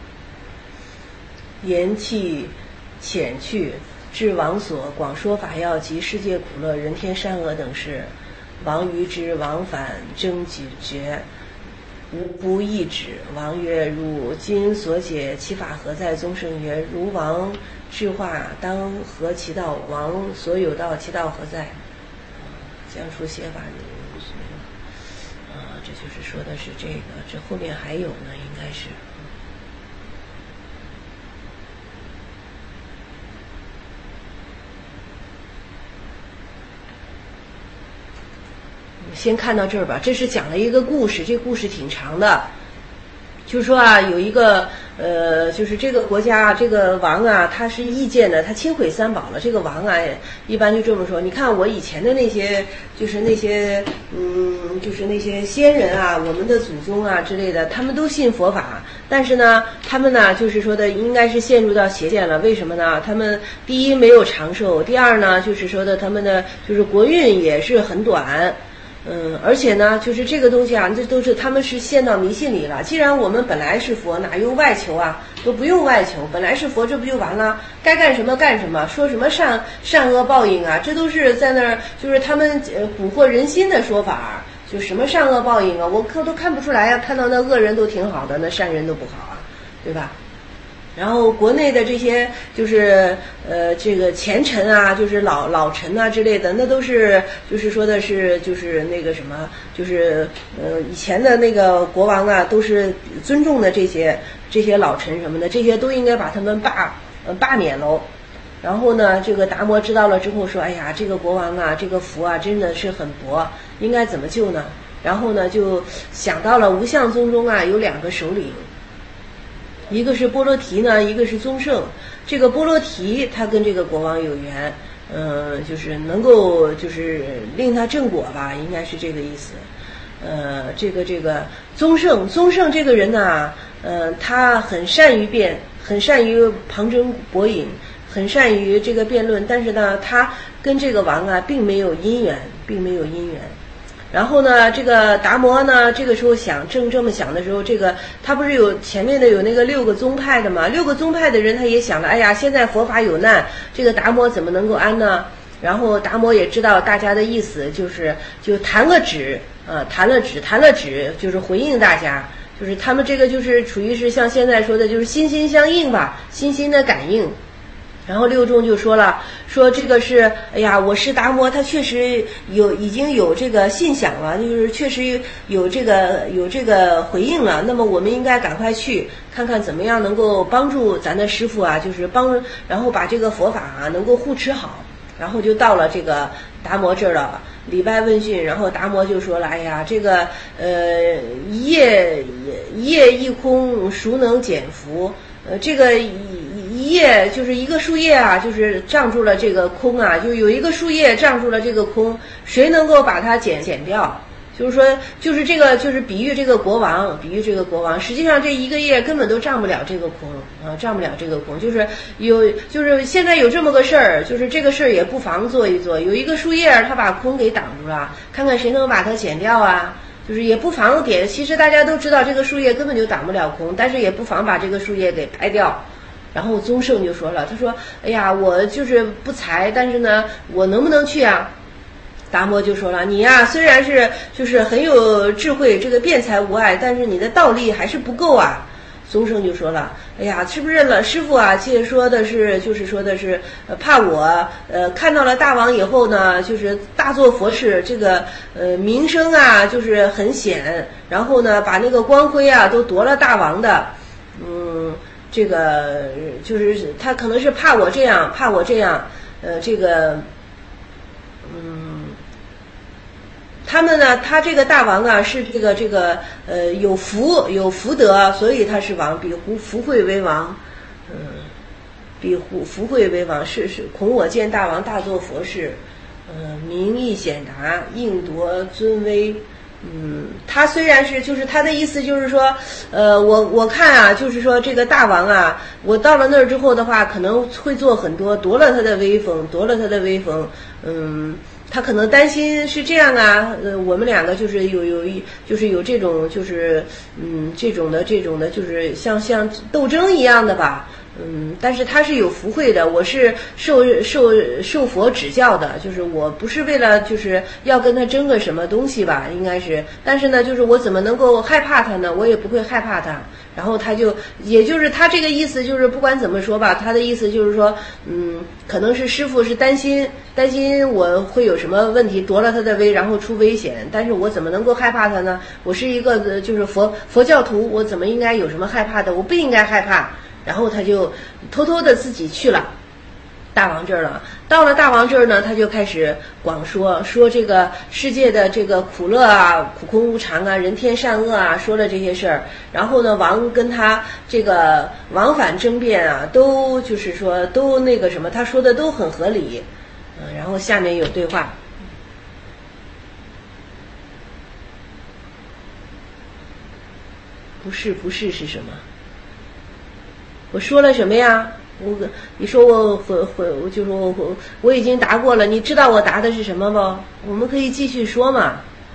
言气遣去，至王所，广说法要及世界苦乐、人天善恶等事。王于之，往返争解决，无不易止。王曰：汝今所解其法何在？宗圣曰：如王智化，当何其道？王所有道，其道何在？将出写法这就是说的是这个，这后面还有呢，应该是。先看到这儿吧，这是讲了一个故事，这故事挺长的。就是说啊，有一个就是这个国家这个王啊，他是意见的，他轻毁三宝了。这个王啊，一般就这么说。你看我以前的那些，就是那些就是那些先人啊，我们的祖宗啊之类的，他们都信佛法，但是呢，他们呢，就是说的应该是陷入到邪见了。为什么呢？他们第一没有长寿，第二呢，就是说的他们的就是国运也是很短。而且呢，就是这个东西啊，这都是他们是陷到迷信里了。既然我们本来是佛，哪用外求啊？都不用外求，本来是佛，这不就完了？该干什么干什么，说什么善恶报应啊，这都是在那儿，就是他们蛊惑人心的说法。就什么善恶报应啊，我都看不出来啊，看到那恶人都挺好的，那善人都不好啊，对吧？然后国内的这些就是这个前臣啊，就是老臣啊之类的，那都是就是说的是就是那个什么，就是以前的那个国王啊，都是尊重的这些老臣什么的，这些都应该把他们罢免喽。然后呢，这个达摩知道了之后说：“哎呀，这个国王啊，这个福啊，真的是很薄，应该怎么救呢？”然后呢，就想到了无相宗中啊，有两个首领。 一个是波罗提呢，一个是宗盛。这个波罗提他跟这个国王有缘，就是能够就是令他正果吧，应该是这个意思。这个宗盛这个人呢，他很善于辩，很善于旁征博引，很善于这个辩论，但是呢，他跟这个王啊并没有姻缘。然后呢，这个达摩呢，这个时候这么想的时候，这个他不是有前面的有那个6个宗派的嘛？6个宗派的人他也想了，哎呀，现在佛法有难，这个达摩怎么能够安呢？然后达摩也知道大家的意思，就弹了指，就是回应大家，就是他们这个就是处于是像现在说的，就是心心相印吧，心心的感应。然后6众就说了，说这个是，哎呀，我是达摩，他确实已经有这个信想了，就是确实有这个回应了。那么我们应该赶快去看看怎么样能够帮助咱的师父啊，就是然后把这个佛法啊能够护持好。然后就到了这个达摩这儿了，礼拜问讯，然后达摩就说了，哎呀，这个一叶一空，孰能减伏？这个一叶就是一个树叶啊，就是障住了这个空啊，就有一个树叶障住了这个空，谁能够把它剪掉？就是说，就是这个，就是比喻这个国王，实际上这一个叶根本都障不了这个空啊，障不了这个空。就是现在有这么个事儿，就是这个事儿也不妨做一做。有一个树叶，它把空给挡住了，看看谁能把它剪掉啊？就是也不妨点。其实大家都知道，这个树叶根本就挡不了空，但是也不妨把这个树叶给拍掉。然后宗盛就说了，他说：“哎呀，我就是不才，但是呢，我能不能去啊？”达摩就说了，你呀，虽然是就是很有智慧，这个辩才无碍，但是你的道力还是不够啊。宗盛就说了，哎呀，是不是了师父啊，说的是怕我看到了大王以后呢，就是大做佛事，这个名声啊就是很显，然后呢把那个光辉啊都夺了大王的，这个就是他可能是怕我这样，他们呢，他这个大王啊是有福德，所以他是王，比福慧为王，比福慧为王，是恐我见大王大做佛事，名义显达，应夺尊威。他虽然是就是他的意思就是说，我看啊，就是说这个大王啊，我到了那儿之后的话，可能会做很多，夺了他的威风，他可能担心是这样啊，我们两个就是有这种就是这种的就是像斗争一样的吧。但是他是有福慧的，我是受佛指教的，就是我不是为了就是要跟他争个什么东西吧，应该是，但是呢，就是我怎么能够害怕他呢？我也不会害怕他。然后也就是他这个意思，就是不管怎么说吧，他的意思就是说，可能是师父是担心我会有什么问题，夺了他的威，然后出危险，但是我怎么能够害怕他呢？我是一个就是佛教徒，我怎么应该有什么害怕的？我不应该害怕。然后他就偷偷的自己去了大王这儿了。到了大王这儿呢，他就开始广说这个世界的这个苦乐啊，苦空无常啊，人天善恶啊，说了这些事儿。然后呢，王跟他这个往返争辩啊，都就是说都那个什么，他说的都很合理。然后下面有对话。不是是什么？我说了什么呀？你说我就说我已经答过了，你知道我答的是什么不？我们可以继续说嘛。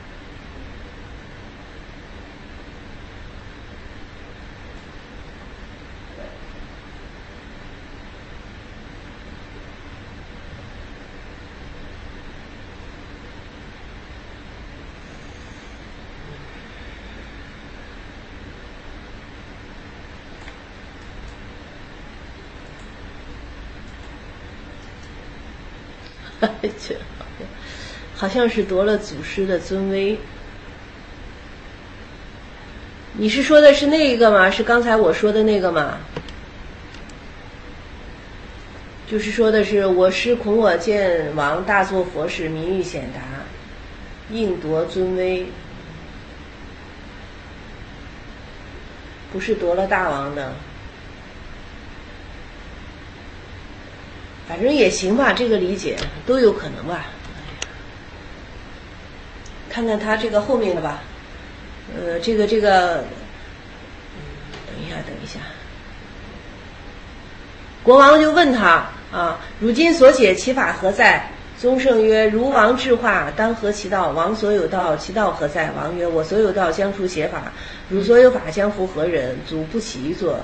这好像是夺了祖师的尊威。你是说的是那一个吗？是刚才我说的那个吗？就是说的是我师恐我见王大做佛事，名誉显达，应夺尊威。不是夺了大王的， 反正也行吧，这个理解都有可能吧。看看他这个后面的吧，等一下。国王就问他啊，如今所解其法何在？宗圣曰：如王智化，当何其道？王所有道，其道何在？王曰：我所有道将除邪法，汝所有法将服何人？祖不起于作。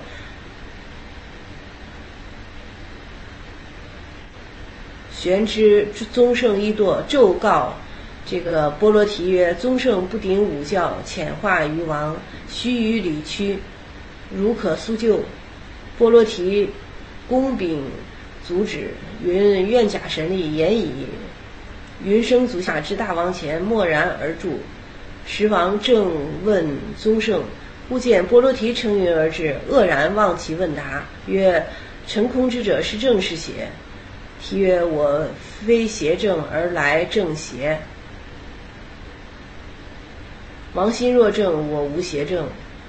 玄之宗圣一堕，奏告这个波罗提曰：宗圣不顶五教，浅化于王，须臾理屈，如可速救。波罗提恭秉阻止，云：愿假神力，言矣。云生足下至大王前，默然而住。时王正问宗圣，忽见波罗提乘云而至，愕然望其问答，曰：乘空之者是正是邪？提曰：我非邪正而来正邪。王心若正，我无邪正。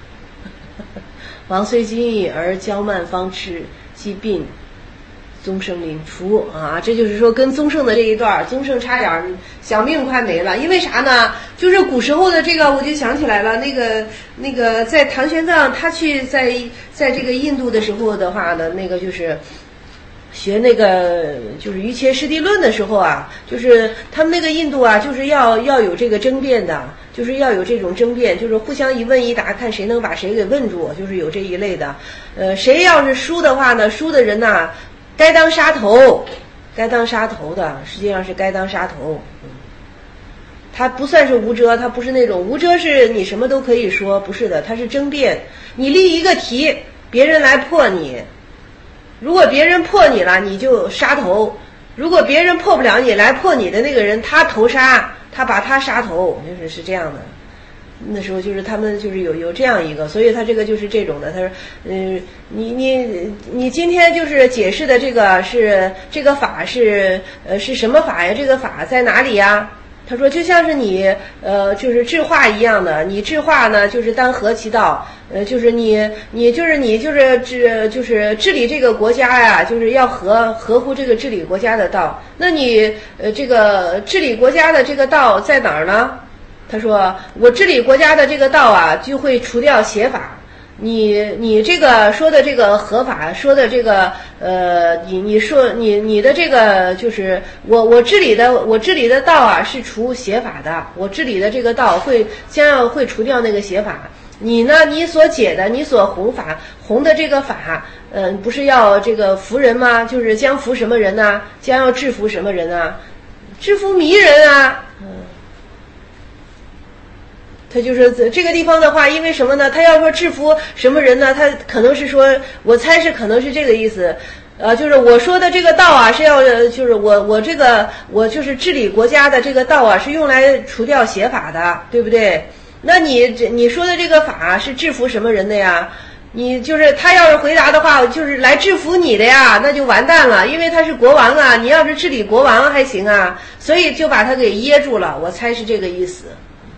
王虽惊异而骄慢方痴，即病。宗圣领除啊，这就是说跟宗圣的这一段，宗圣差点小命快没了。因为啥呢？就是古时候的这个，我就想起来了，那个在唐玄奘他去在这个印度的时候的话呢，那个就是学那个就是瑜伽师地论的时候啊，就是他们那个印度啊，就是要有这个争辩的，就是要有这种争辩，就是互相一问一答，看谁能把谁给问住，就是有这一类的。谁要是输的话呢，输的人呢，该当杀头的，实际上是该当杀头。他不算是无遮，他不是那种无遮是你什么都可以说，不是的，他是争辩。你立一个题，别人来破你，如果别人破你了，你就杀头；如果别人破不了你，来破你的那个人，他头杀，他把他杀头，就是这样的。那时候就是他们就是有这样一个，所以他这个就是这种的。他说，你今天就是解释的这个是这个法是什么法呀？这个法在哪里呀？他说就像是你就是治化一样的，你治化呢就是当合其道，就是你就是治理这个国家呀，就是要合乎这个治理国家的道。那你这个治理国家的这个道在哪儿呢？他说我治理国家的这个道啊，就会除掉邪法。你这个说的这个合法，说的这个你说你的这个就是我治理的道啊是除邪法的，我治理的这个道将要会除掉那个邪法。你呢，你所解的，你所弘的这个法，不是要这个服人吗？就是将服什么人呢？将要制服什么人呢？制服迷人啊。他就是这个地方的话，因为什么呢？他要说制服什么人呢？他可能是说，我猜是可能是这个意思，就是我说的这个道啊，是要就是我就是治理国家的这个道啊，是用来除掉邪法的，对不对？那你说的这个法是制服什么人的呀？你就是他要是回答的话，就是来制服你的呀，那就完蛋了，因为他是国王啊，你要是治理国王还行啊，所以就把他给噎住了。我猜是这个意思。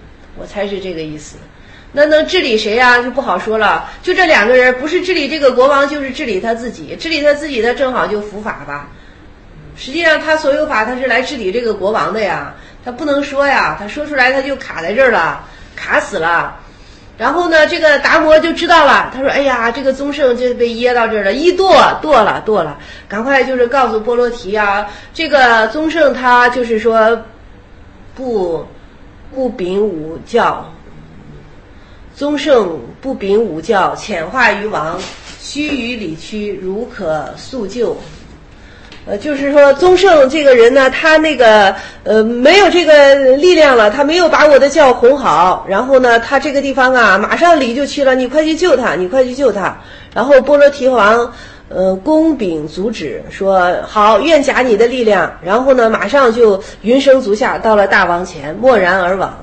那能治理谁呀？就不好说了。就这两个人，不是治理这个国王，就是治理他自己。治理他自己，他正好就伏法吧。实际上，他所有法他是来治理这个国王的呀，他不能说呀，他说出来他就卡在这儿了，卡死了。然后呢，这个达摩就知道了，他说：“哎呀，这个宗圣就被噎到这儿了，一堕了，赶快就是告诉波罗提啊，这个宗圣他就是说不秉五教，宗圣不秉五教，浅化于王，须臾理屈，如可速救。”就是说宗圣这个人呢，他那个没有这个力量了，他没有把我的教哄好，然后呢，他这个地方啊，马上理就去了，你快去救他。然后波罗提王恭秉阻止，说好，愿假你的力量。然后呢，马上就云升足下，到了大王前，默然而往。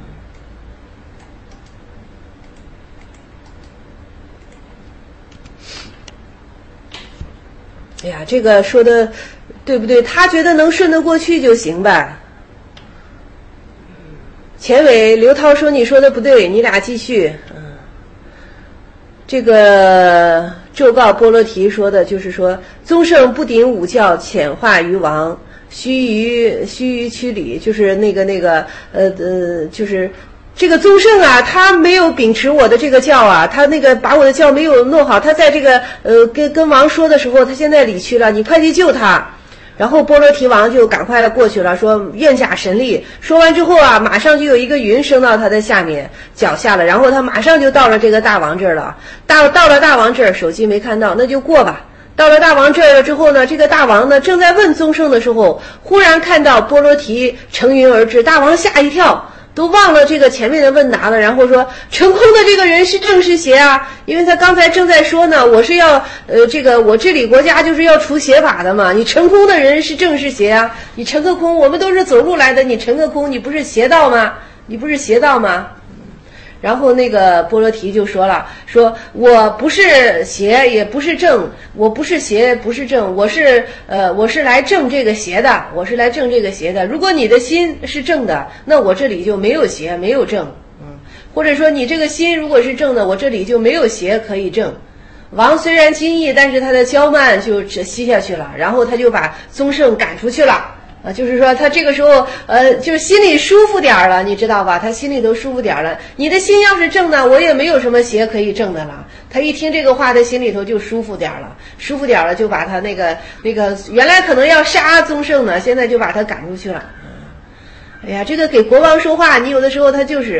哎呀，这个说的对不对？他觉得能顺得过去就行呗。钱伟、刘涛说你说的不对，你俩继续。这个奏告波罗提说的就是说，宗圣不顶五教，浅化于王，须臾趋礼，就是就是这个宗圣啊，他没有秉持我的这个教啊，他那个把我的教没有弄好，他在这个跟王说的时候，他现在理屈了，你快去救他。然后波罗提王就赶快过去了，说愿假神力。说完之后啊，马上就有一个云升到他的下面脚下了，然后他马上就到了这个大王这儿了。到了大王这儿，手机没看到，那就过吧。到了大王这儿了之后呢，这个大王呢正在问宗圣的时候，忽然看到波罗提乘云而至，大王吓一跳。都忘了这个前面的问答了，然后说成空的这个人是正是邪啊？因为他刚才正在说呢，我是要我治理国家就是要除邪法的嘛。你成空的人是正是邪啊？你成个空，我们都是走路来的，你成个空，你不是邪道吗？你不是邪道吗？然后那个波罗提就说了，说我不是邪也不是正，我不是邪不是正，我是来正这个邪的，我是来正这个邪的。如果你的心是正的，那我这里就没有邪没有正，或者说你这个心如果是正的，我这里就没有邪可以正。王虽然惊异，但是他的骄慢就吸下去了，然后他就把宗圣赶出去了。就是说他这个时候就是心里舒服点了，你知道吧？他心里都舒服点了。你的心要是正呢，我也没有什么邪可以正的了。他一听这个话，他心里头就舒服点了，舒服点了，就把他那个原来可能要杀宗圣呢，现在就把他赶出去了。哎呀，这个给国王说话，你有的时候他就是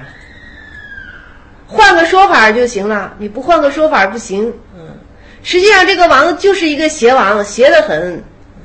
换个说法就行了，你不换个说法不行。实际上这个王就是一个邪王，邪得很。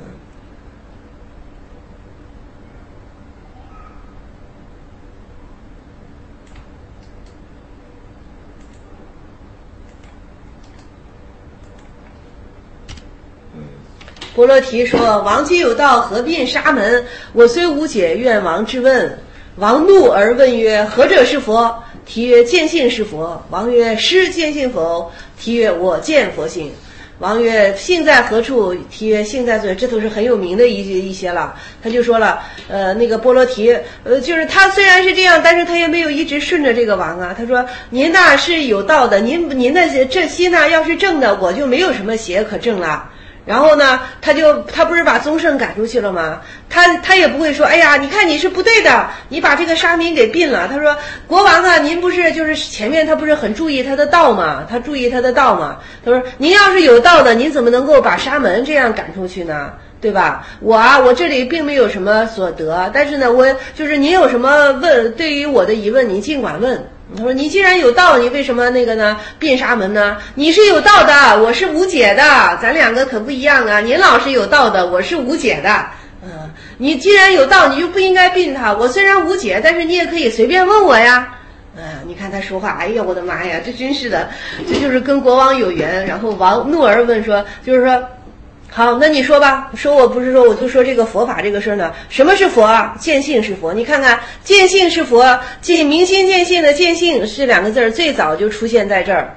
波罗提说：“王既有道，何必沙门？我虽无解，愿王之问。”王怒而问曰：“何者是佛？”提曰：“见性是佛。”王曰：“师见性否？”提曰：“我见佛性。”王曰：“性在何处？”提曰：“性在此。”这都是很有名的一些了。他就说了，那个波罗提，就是他虽然是这样，但是他也没有一直顺着这个王啊。他说：“您呐是有道的，您的这心呐要是正的，我就没有什么邪可正了。”然后呢，他不是把宗圣赶出去了吗？他也不会说，哎呀，你看你是不对的，你把这个沙弥给并了。他说，国王啊，您不是就是前面他不是很注意他的道吗？他注意他的道吗？他说，您要是有道的，您怎么能够把沙门这样赶出去呢？对吧？我这里并没有什么所得，但是呢，我就是您有什么对于我的疑问，您尽管问。他说：“你既然有道，你为什么那个呢？变沙门呢？你是有道的，我是无解的，咱两个可不一样啊！您老是有道的，我是无解的。你既然有道，你就不应该并他。我虽然无解，但是你也可以随便问我呀。你看他说话，哎呀，我的妈呀，这真是的，这就是跟国王有缘。然后王怒而问说，就是说。”好，那你说吧，说我不是说我就说这个佛法这个事儿呢，什么是佛啊？见性是佛。你看看，见性是佛，明心见性的见性是两个字儿，最早就出现在这儿，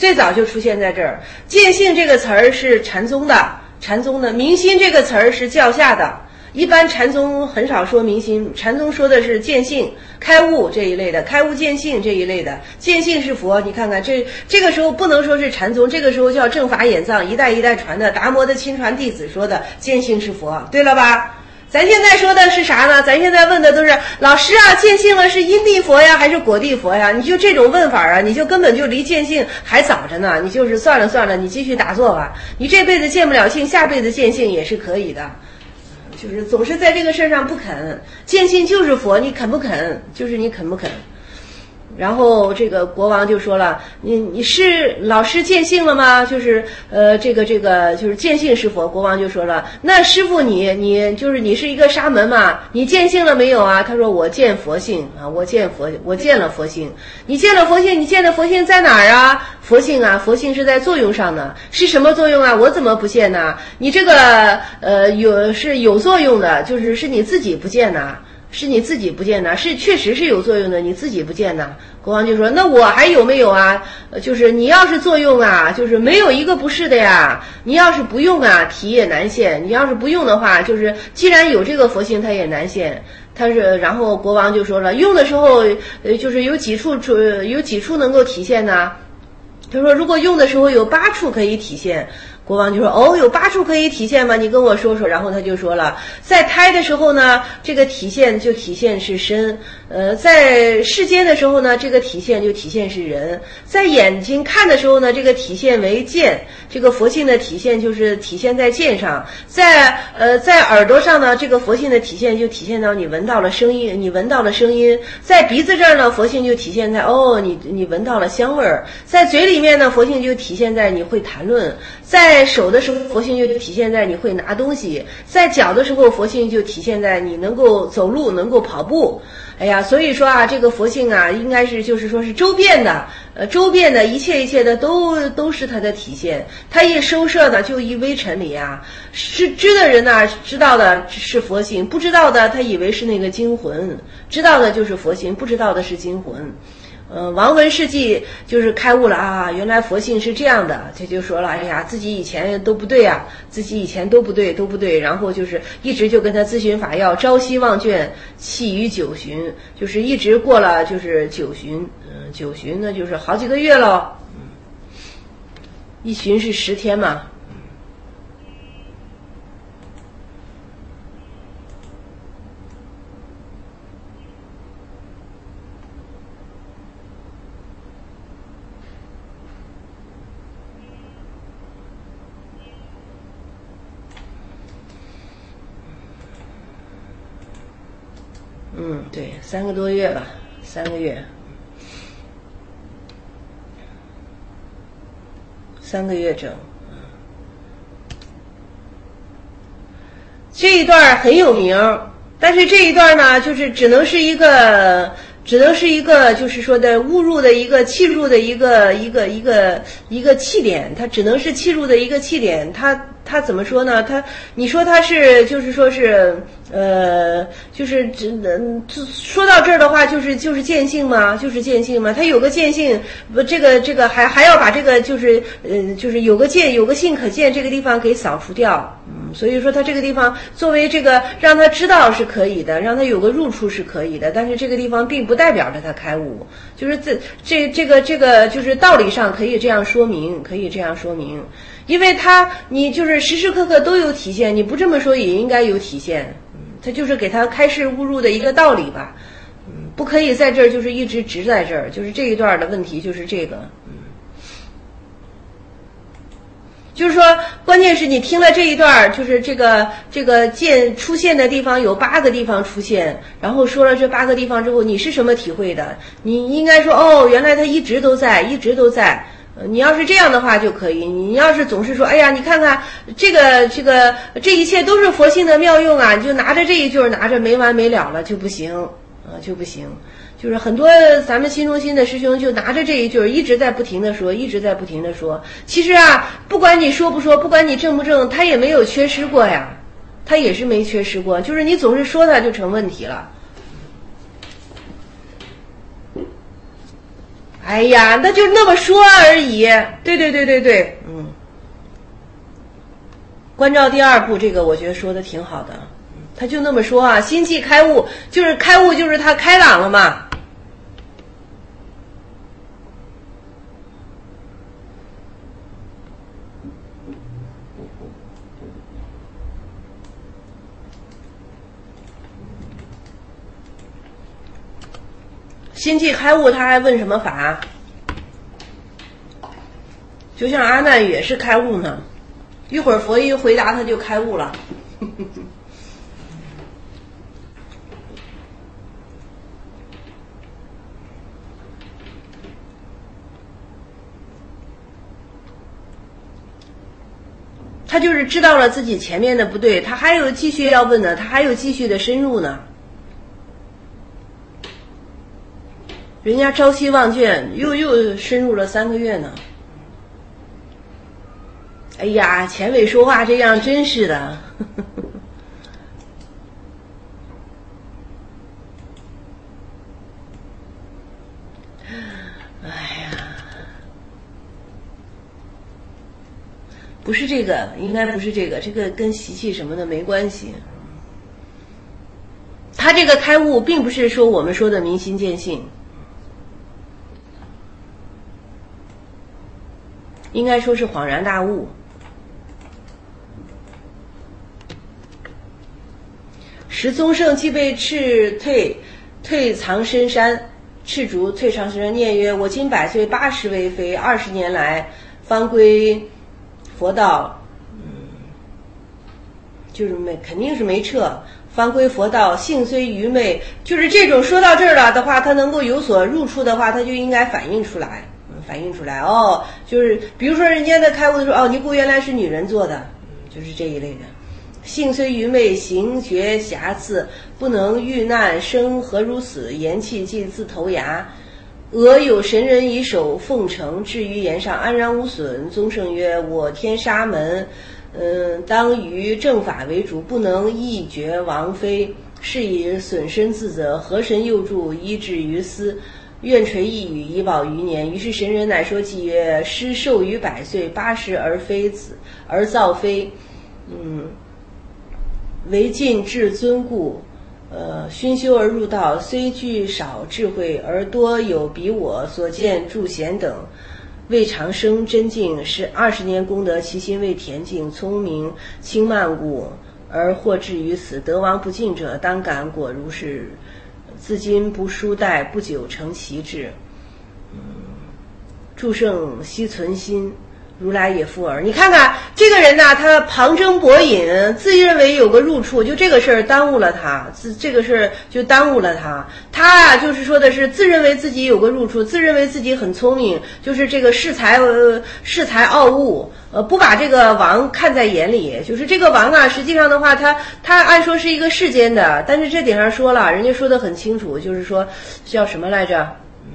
见性这个词儿是禅宗的，明心这个词儿是教下的。一般禅宗很少说明心，禅宗说的是见性、开悟这一类的，开悟见性这一类的。见性是佛，你看看这个时候不能说是禅宗，这个时候叫正法眼藏，一代一代传的，达摩的亲传弟子说的见性是佛，对了吧？咱现在说的是啥呢？咱现在问的都是老师啊，见性了是因地佛呀，还是果地佛呀？你就这种问法啊，你就根本就离见性还早着呢。你就是算了，你继续打坐吧。你这辈子见不了性，下辈子见性也是可以的。就是总是在这个事儿上不肯见性就是佛，你肯不肯？就是你肯不肯？然后这个国王就说了，你是老师见性了吗？就是这个就是见性是佛。国王就说了，那师父你就是你是一个沙门嘛，你见性了没有啊？他说我见佛性啊，我见了佛性。你见了佛性，你见的佛性在哪儿啊？佛性啊，佛性是在作用上呢，是什么作用啊？我怎么不见呢？你这个有作用的，是你自己不见呐。是你自己不见呐，是确实是有作用的，你自己不见呐。国王就说，那我还有没有啊？就是你要是作用啊，就是没有一个不是的呀。你要是不用啊，体也难现。你要是不用的话，就是既然有这个佛性，它也难现。然后国王就说了，用的时候就是有几处能够体现呢？ 他说如果用的时候有8处可以体现。国王就说哦，有8处可以体现吗？你跟我说说。然后他就说了，在胎的时候呢，这个体现就体现是身；在世间的时候呢，这个体现就体现是人；在眼睛看的时候呢，这个体现为见，这个佛性的体现就是体现在见上；在耳朵上呢，这个佛性的体现就体现到你闻到了声音，你闻到了声音；在鼻子这儿呢，佛性就体现在哦，你闻到了香味儿；在嘴里面呢，佛性就体现在你会谈论；在手的时候，佛性就体现在你会拿东西；在脚的时候，佛性就体现在你能够走路，能够跑步。哎呀，所以说啊，这个佛性啊，应该是就是说是周遍的，周遍的一切的都是它的体现。它一收摄呢，就一微尘里啊，是知的人呢，知道的是佛性，不知道的他以为是那个精魂，知道的就是佛性，不知道的是精魂。王文世纪就是开悟了啊，原来佛性是这样的，他就说了，哎呀，自己以前都不对啊，自己以前都不对，然后就是一直就跟他咨询法要朝夕望卷，弃于9旬，就是一直过了就是9旬，9旬呢就是好几个月了，一旬是10天嘛。对，3个多月吧，3个月，3个月整。这一段很有名，但是这一段呢，就是只能是一个，就是说的误入的一个契入的一个气点，它只能是契入的一个气点，它怎么说呢？你说它是就是说是就是说到这儿的话，就是见性吗？就是见性吗？它有个见性，这个还要把这个就是有个性可见这个地方给扫除掉。所以说它这个地方作为这个让他知道是可以的，让他有个入处是可以的，但是这个地方并不代表着他开悟，就是这个就是道理上可以这样说明，因为你就是时时刻刻都有体现，你不这么说也应该有体现，它就是给他开示误入的一个道理吧，不可以在这儿就是一直直在这儿，就是这一段的问题就是这个。就是说，关键是你听了这一段，就是这个见出现的地方有8个地方出现，然后说了这8个地方之后，你是什么体会的？你应该说哦，原来它一直都在。你要是这样的话就可以。你要是总是说，哎呀，你看看这一切都是佛性的妙用啊，你就拿着这一句拿着没完没了了就不行啊，就不行。就是很多咱们新中心的师兄就拿着这一句一直在不停的说。其实啊，不管你说不说，不管你正不正，他也没有缺失过呀，他也是没缺失过，就是你总是说他就成问题了。哎呀，那就那么说而已。对，关照第2部这个我觉得说的挺好的，他就那么说啊，心气开悟就是他开朗了嘛。心气开悟他还问什么法？就像阿难也是开悟呢，一会儿佛一回答他就开悟了。他就是知道了自己前面的不对，他还有继续要问呢，他还有继续的深入呢。人家朝夕望卷，又深入了3个月呢。哎呀，钱伟说话这样真是的。哎呀，不是这个，应该不是这个，这个跟习气什么的没关系。他这个开悟并不是说我们说的明心见性。 应该说是恍然大悟。时宗盛既被斥退藏深山，赤足退藏深山，念曰：我今100岁80为非，20年来方归佛道。就是肯定是没撤，方归佛道，性虽愚昧，就是这种说到这儿了的话，他能够有所入处的话，他就应该反映出来，哦，就是比如说人家在开悟的时候，哦，尼姑原来是女人做的，就是这一类的。性虽愚昧，行觉瑕疵，不能遇难，生何如死？言气即自投崖。俄有神人以手奉承，置于岩上，安然无损。宗圣曰：我天沙门。当于正法为主，不能一绝王妃，是以损身自责。河神佑助，医治于斯，愿垂一语，以保余年。于是神人乃说偈曰：师寿于100岁，80而非子，而造非。为尽至尊故，熏修而入道，虽具少智慧，而多有比我所见诸贤等。未长生真境，是20年功德，其心未恬静，聪明轻慢故，而获至于此。得王不敬者，当感果如是。自今不疏待，不久成其志。诸圣悉存心，如来也复尔。你看看这个人呐，他旁征博引，自认为有个入处，就这个事儿耽误了他，这个事儿就耽误了他。他啊，就是说的是自认为自己有个入处，自认为自己很聪明，就是这个恃才傲物，不把这个王看在眼里。就是这个王啊，实际上的话，他按说是一个世间的，但是这顶上说了，人家说得很清楚，就是说叫什么来着？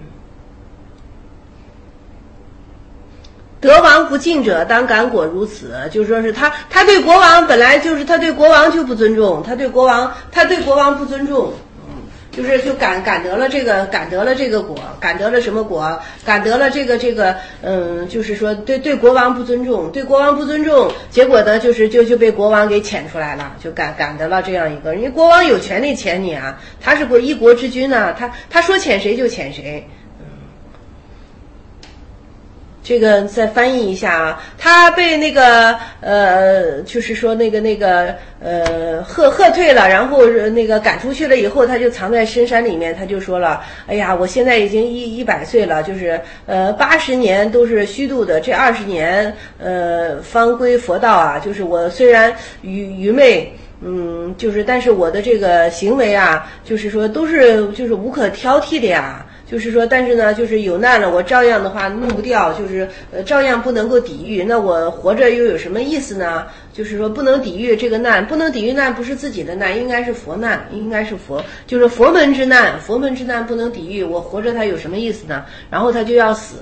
得王不敬者，当感果如此。就是说是他对国王本来就是他对国王就不尊重，他对国王不尊重，就是就感得了这个果，感得了什么果？感得了这个就是说对国王不尊重，结果呢就被国王给遣出来了，就感得了这样一个，人家国王有权利遣你啊，他是一国之君啊，他说遣谁就遣谁。这个再翻译一下啊，他被那个就是说那个喝退了，然后那个赶出去了以后，他就藏在深山里面，他就说了，哎呀，我现在已经100岁了，就是80年都是虚度的，这20年方归佛道啊，就是我虽然愚昧。但是我的这个行为啊，就是说都是就是无可挑剔的呀。就是说，但是呢，就是有难了，我照样的话弄不掉，就是照样不能够抵御。那我活着又有什么意思呢？就是说，不能抵御这个难，不能抵御难，不是自己的难，应该是佛难，应该是就是佛门之难，佛门之难不能抵御，我活着它有什么意思呢？然后他就要死。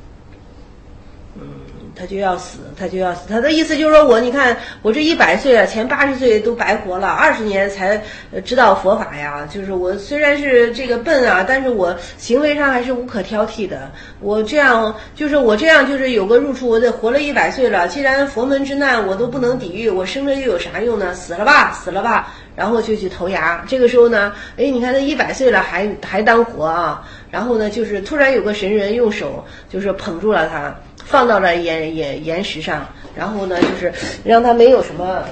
他就要死。他的意思就是说你看我这100岁啊，前80岁都白活了，20年才知道佛法呀。就是我虽然是这个笨啊，但是我行为上还是无可挑剔的。我这样就是有个入处，我得活了100岁了。既然佛门之难我都不能抵御，我生着又有啥用呢？死了吧。然后就去投崖。这个时候呢，你看他100岁了还当活啊。然后呢，就是突然有个神人用手就是捧住了他。放到了岩石上，然后呢，就是让他没有什么，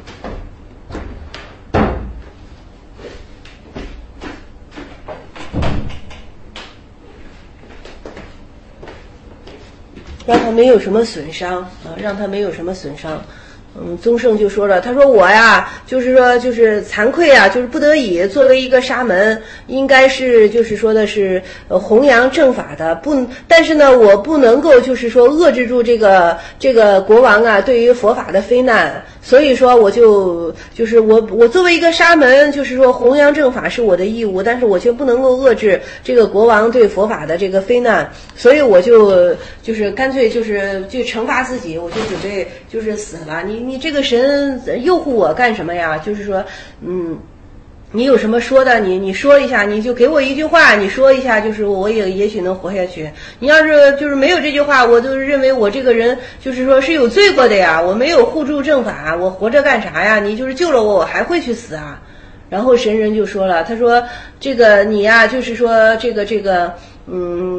让他没有什么损伤。宗圣就说了，他说我呀，就是惭愧啊，就是不得已，作为一个沙门，应该是就是说的是弘扬正法的，但是呢，我不能够就是说遏制住这个国王啊对于佛法的非难，所以说我就是我作为一个沙门，就是说弘扬正法是我的义务，但是我却不能够遏制这个国王对佛法的这个非难，所以我就是干脆就惩罚自己，我就准备就是死了。你这个神诱惑我干什么呀？就是说，你有什么说的？你说一下，你就给我一句话，你说一下，就是我也许能活下去。你要是就是没有这句话，我就认为我这个人就是说是有罪过的呀，我没有护住正法，我活着干啥呀？你就是救了我还会去死啊？然后神人就说了，他说这个你呀，就是说这个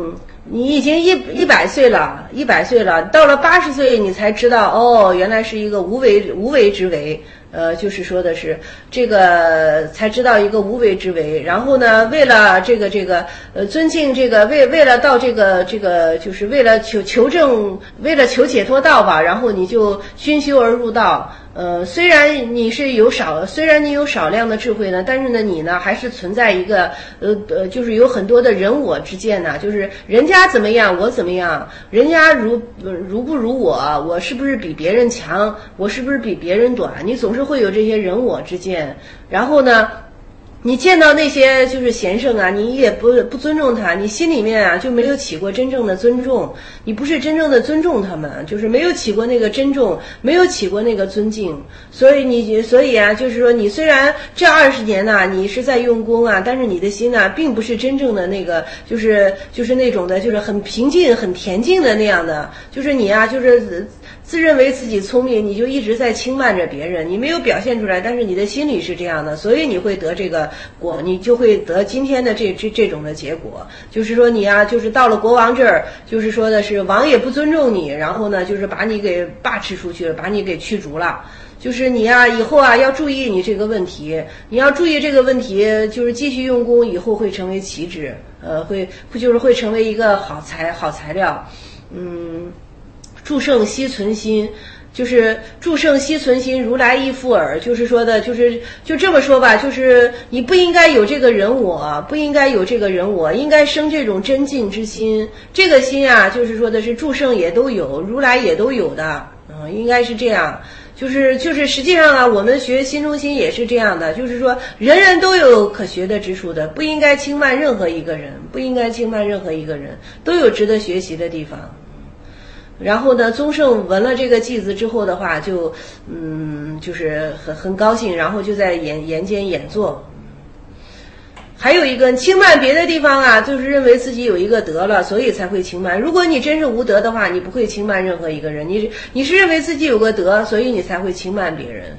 你已经100岁了，100岁了，到了80岁你才知道，哦，原来是一个无为之为。就是说的是这个才知道一个无为之为，然后呢，为了尊敬这个为了到这个就是为了求证，为了求解脱道吧，然后你就熏修而入道。虽然你有少量的智慧呢，但是呢，你呢还是存在一个就是有很多的人我之见呢，就是人家怎么样，我怎么样，人家如不如我是不是比别人强，我是不是比别人短，你总是会有这些人我之见，然后呢。你见到那些就是贤圣啊，你也不尊重他，你心里面啊就没有起过真正的尊重，你不是真正的尊重他们，就是没有起过那个珍重，没有起过那个尊敬，所以啊，就是说你虽然这20年呢，你是在用功啊，但是你的心呢，并不是真正的那个，就是那种的，就是很平静、很恬静的那样的，就是你啊，就是自认为自己聪明，你就一直在轻慢着别人，你没有表现出来，但是你的心里是这样的，所以你会得这个果，你就会得今天的这种的结果。就是说你啊，就是到了国王这儿，就是说的是王也不尊重你，然后呢，就是把你给罢斥出去了，把你给驱逐了。就是你啊，以后啊要注意你这个问题，你要注意这个问题，就是继续用功，以后会成为旗帜，会成为一个好材料，诸圣悉存心，就是诸圣悉存心，如来亦复尔。就是说的，就这么说吧，就是你不应该有这个人我，不应该有这个人我，应该生这种真敬之心。这个心啊，就是说的是诸圣也都有，如来也都有的，应该是这样。就是实际上啊，我们学心中心也是这样的，就是说人人都有可学的之处的，不应该轻慢任何一个人，不应该轻慢任何一个人，都有值得学习的地方。然后呢，宗圣闻了这个偈子之后的话，就是很高兴，然后就在言间演作。还有一个轻慢别的地方啊，就是认为自己有一个德了，所以才会轻慢。如果你真是无德的话，你不会轻慢任何一个人，你是认为自己有个德，所以你才会轻慢别人。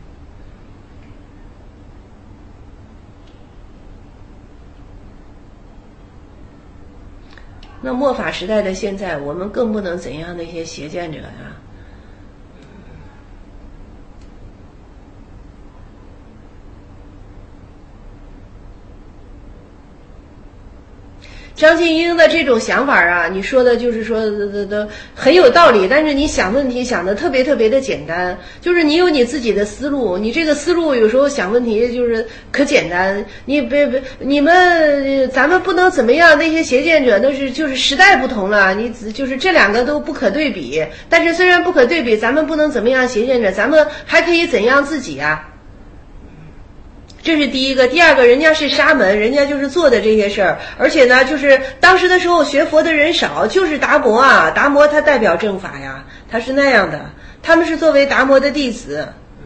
那末法时代的现在，我们更不能怎样那些邪见者呀。张静英的这种想法啊，你说的就是说的很有道理，但是你想问题想的特别的简单，就是你有你自己的思路，你这个思路有时候想问题就是可简单，咱们不能怎么样，那些邪见者那是就是时代不同了，你就是这两个都不可对比，但是虽然不可对比，咱们不能怎么样邪见者，咱们还可以怎样自己啊。这是第一个。第二个，人家是沙门，人家就是做的这些事儿，而且呢，就是当时的时候学佛的人少，就是达摩啊，达摩他代表正法呀，他是那样的，他们是作为达摩的弟子。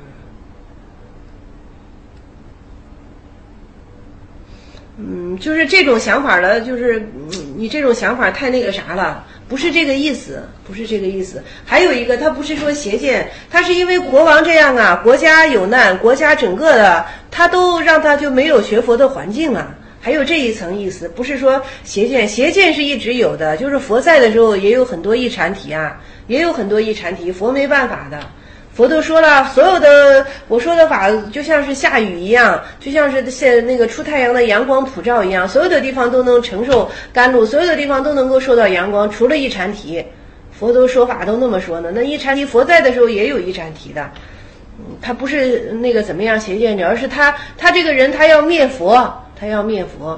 就是这种想法了，就是你这种想法太那个啥了，不是这个意思，不是这个意思。还有一个，他不是说邪见，他是因为国王这样啊，国家有难，国家整个的他都让他就没有学佛的环境了。还有这一层意思，不是说邪见，邪见是一直有的，就是佛在的时候也有很多异禅体啊，也有很多异禅体，佛没办法的。佛都说了，所有的我说的法就像是下雨一样，就像是那个出太阳的阳光普照一样，所有的地方都能承受甘露，所有的地方都能够受到阳光，除了一禅体。佛都说法都那么说呢，那一禅体佛在的时候也有一禅体的，他不是那个怎么样邪见者，而是他这个人他要灭佛，他要灭佛。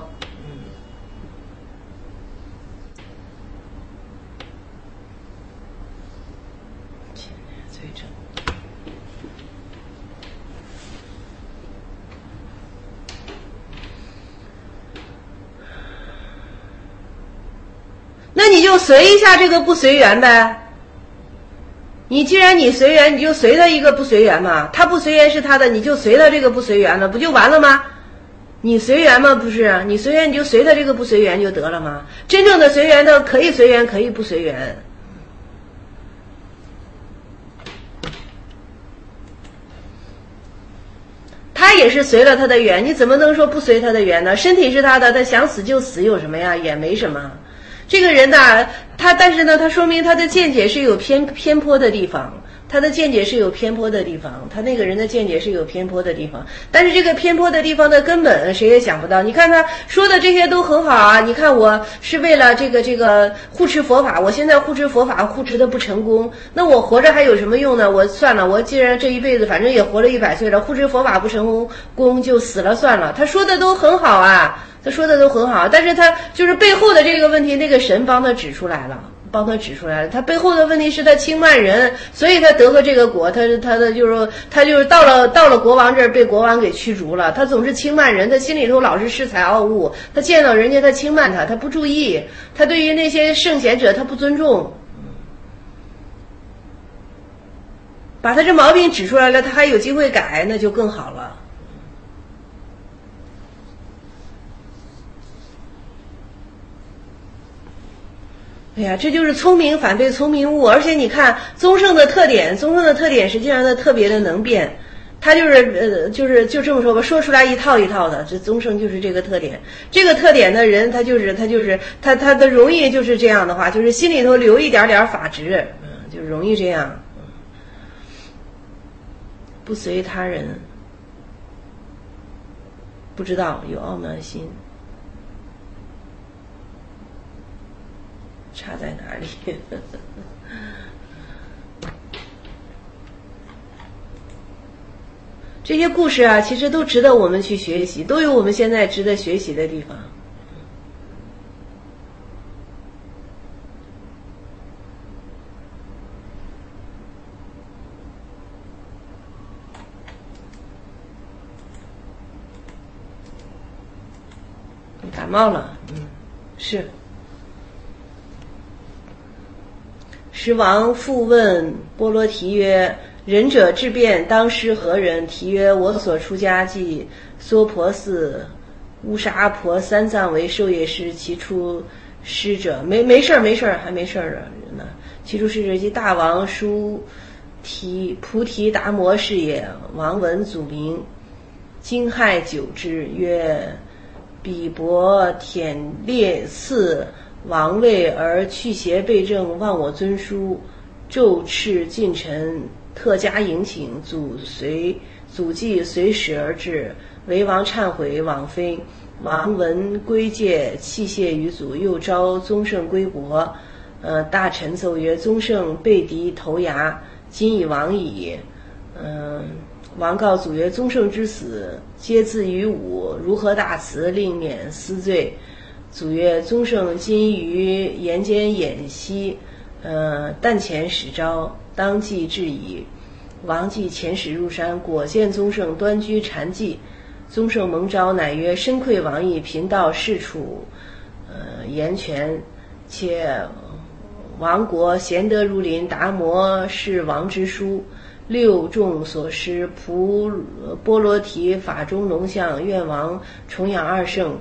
那你就随一下这个不随缘呗。你既然你随缘，你就随他一个不随缘嘛。他不随缘是他的，你就随他这个不随缘了，不就完了吗？你随缘吗？不是，你随缘你就随他这个不随缘就得了吗？真正的随缘的可以随缘，可以不随缘。他也是随了他的缘，你怎么能说不随他的缘呢？身体是他的，他想死就死有什么呀？也没什么。 这个人呢，但是呢，他说明他的见解是有偏颇的地方。他的见解是有偏颇的地方，他那个人的见解是有偏颇的地方，但是这个偏颇的地方的根本谁也想不到。你看他说的这些都很好啊，你看我是为了这个护持佛法，我现在护持佛法护持的不成功，那我活着还有什么用呢？我算了，我既然这一辈子反正也活了100岁了，护持佛法不成功就死了算了。他说的都很好啊，他说的都很好，但是他就是背后的这个问题，那个神帮他指出来了。他背后的问题是他轻慢人，所以他得了这个果。他就是到了国王这儿被国王给驱逐了。他总是轻慢人，他心里头老是恃才傲物。他见到人家他轻慢他不注意，他对于那些圣贤者他不尊重。把他这毛病指出来了，他还有机会改，那就更好了。哎呀，这就是聪明反被聪明误。而且你看宗圣的特点实际上他特别的能变，他就这么说吧，说出来一套一套的。这宗圣就是这个特点，这个特点的人他的容易就是这样的话，就是心里头留一点点法执，就容易这样，不随他人，不知道有傲慢心。差在哪里？这些故事啊，其实都值得我们去学习，都有我们现在值得学习的地方。你感冒了？是。时王复问波罗提曰：仁者智辩，当施何人？提曰：我所出家即娑婆寺乌沙阿婆三藏为授业师，其出师者没事还没事呢。其出师者即大王疏提菩提达摩是也。王闻祖名，惊骇久之，曰：彼伯忝列赐王位而去邪背正，忘我尊书，骤斥近臣，特加迎请。祖既随使而至，为王忏悔，往非。王闻归戒，弃谢于祖，又召宗圣归国。大臣奏曰：宗圣背敌投崖，今已亡矣。王告祖曰：宗圣之死，皆自于吾，如何大慈，令免斯罪？祖曰：宗圣今于岩间演息，旦前始朝，当即至矣。王既遣使入山，果见宗圣端居禅寂。宗圣蒙召，乃曰：深愧王意，贫道事处言权，且王国贤德如林，达摩是王之书，六众所施，波罗提法中龙象，愿王重养二圣。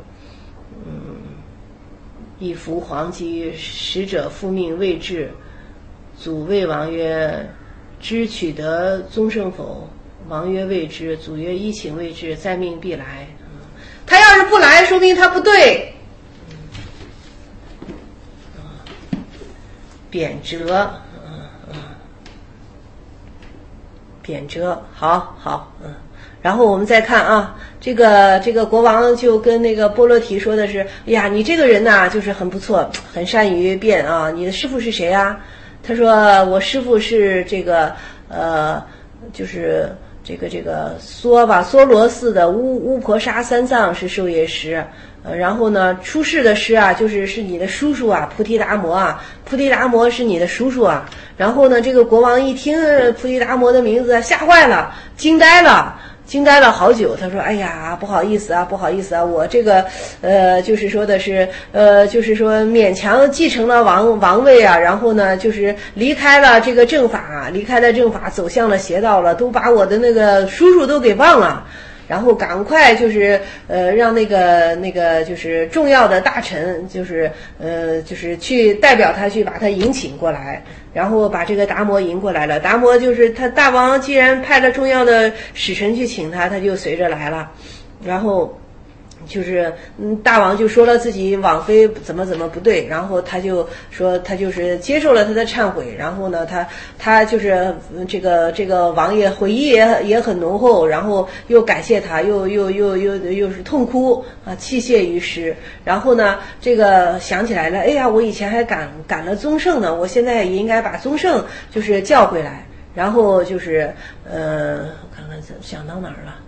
一服黄鸡，使者复命未至。祖谓王曰：知取得宗圣否？王曰：未知。祖曰：依请未至，再命必来。他要是不来，说明他不对。贬谪，贬谪，好。然后我们再看啊，这个国王就跟那个波罗提说的是：哎呀，你这个人呐，就是很不错，很善于辩啊。你的师父是谁啊？他说：我师父是这个就是这个梭罗寺的乌婆沙三藏是授业师。然后呢，出世的师啊，是你的叔叔啊，菩提达摩啊，菩提达摩是你的叔叔啊。然后呢，这个国王一听菩提达摩的名字，吓坏了，惊呆了好久。他说：哎呀，不好意思啊，我这个就是说的是就是说勉强继承了王位啊，然后呢就是离开了这个正法，走向了邪道了，都把我的那个叔叔都给忘了。然后赶快就是让那个就是重要的大臣就是去代表他去把他迎请过来，然后把这个达摩迎过来了。达摩就是他大王既然派了重要的使臣去请他，他就随着来了。然后就是大王就说了自己王妃怎么不对，然后他就说他就是接受了他的忏悔，然后呢他就是这个王爷悔意也很浓厚，然后又感谢他，又是痛哭啊，泣谢于诗。然后呢这个想起来了，哎呀，我以前还赶了宗盛呢，我现在也应该把宗盛就是叫回来。然后就是我看看想到哪儿了。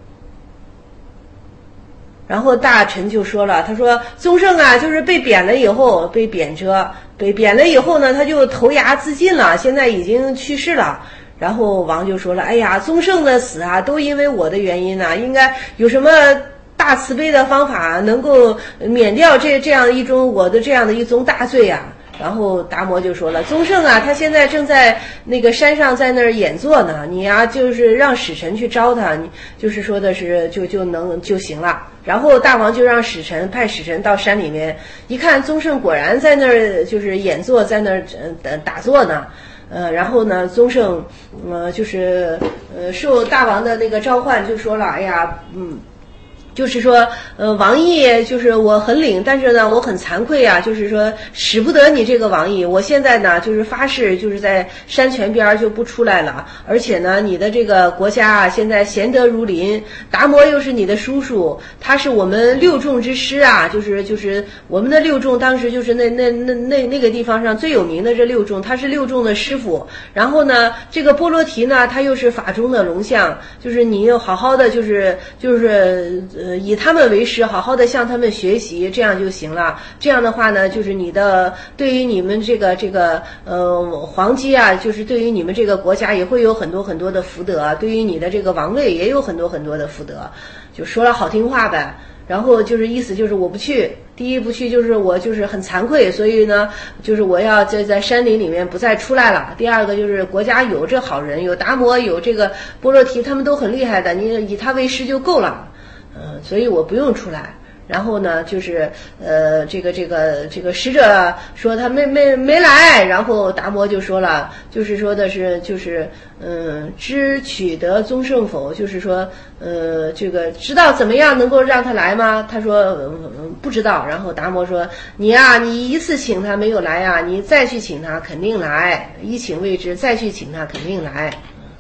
然后大臣就说了，他说宗盛啊，就是被贬了以后，被贬了以后呢，他就投崖自尽了，现在已经去世了。然后王就说了，哎呀，宗盛的死啊，都因为我的原因呢，应该有什么大慈悲的方法能够免掉这样一宗我的这样的一宗大罪啊。然后达摩就说了，宗盛啊，他现在正在那个山上在那儿演奏呢，你呀就是让使臣去招他，你就是说的是就行了。然后大王就让派使臣到山里面一看，宗盛果然在那儿就是演奏，在那儿打坐呢。然后呢，宗盛就是受大王的那个召唤，就说了，哎呀，就是说，王毅就是我很领，但是呢，我很惭愧啊，就是说使不得你这个王毅。我现在呢，就是发誓，就是在山泉边就不出来了。而且呢，你的这个国家啊，现在贤德如林，达摩又是你的叔叔，他是我们六众之师啊，就是我们的六众，当时就是那个地方上最有名的这六众，他是六众的师傅。然后呢，这个波罗提呢，他又是法中的龙象，就是你要好好的就是以他们为师，好好的向他们学习，这样就行了。这样的话呢，就是你的对于你们这个皇基啊，就是对于你们这个国家也会有很多很多的福德，对于你的这个王位也有很多很多的福德，就说了好听话呗。然后就是意思就是我不去，第一不去就是我就是很惭愧，所以呢就是我要在山林里面不再出来了。第二个就是国家有这好人，有达摩，有这个波罗提，他们都很厉害的，你以他为师就够了。所以我不用出来。然后呢，就是这个使者说他没来，然后达摩就说了，就是说的是就是知取得宗盛否？就是说这个知道怎么样能够让他来吗？他说不知道。然后达摩说你啊，你一次请他没有来啊，你再去请他肯定来，一请未知，再去请他肯定来。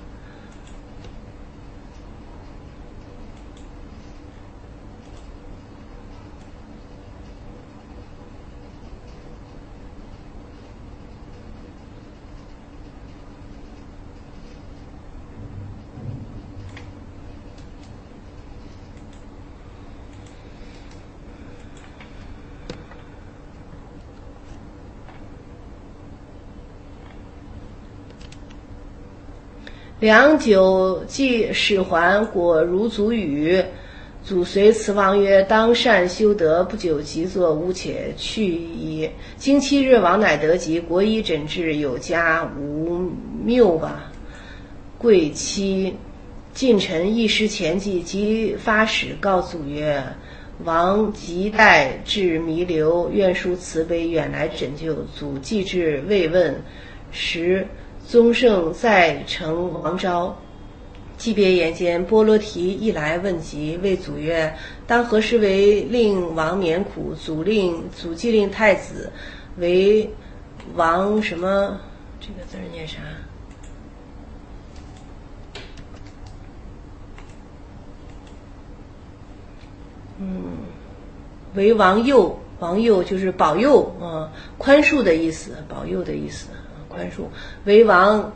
良久既始还，果如祖语。祖随慈王曰：当善修德，不久即作，吾且去矣。经7日，王乃得疾，国医诊治，有加无谬吧。贵戚近臣一师前记，即发使告祖曰：王急待至弥留，愿书慈悲，远来拯救。祖既至慰问时，宗盛在承王昭。既别言间，波罗提一来问疾，谓祖曰：当何时为令王免苦？祖既令太子为王什么？这个字念啥？为王佑，王佑就是保佑宽恕的意思，保佑的意思，宽恕。为王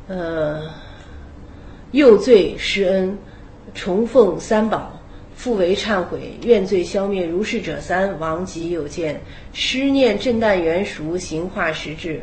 佑罪施恩，重奉三宝，复为忏悔，愿罪消灭，如是者3。王即有见，施念震旦圆熟，行化实质。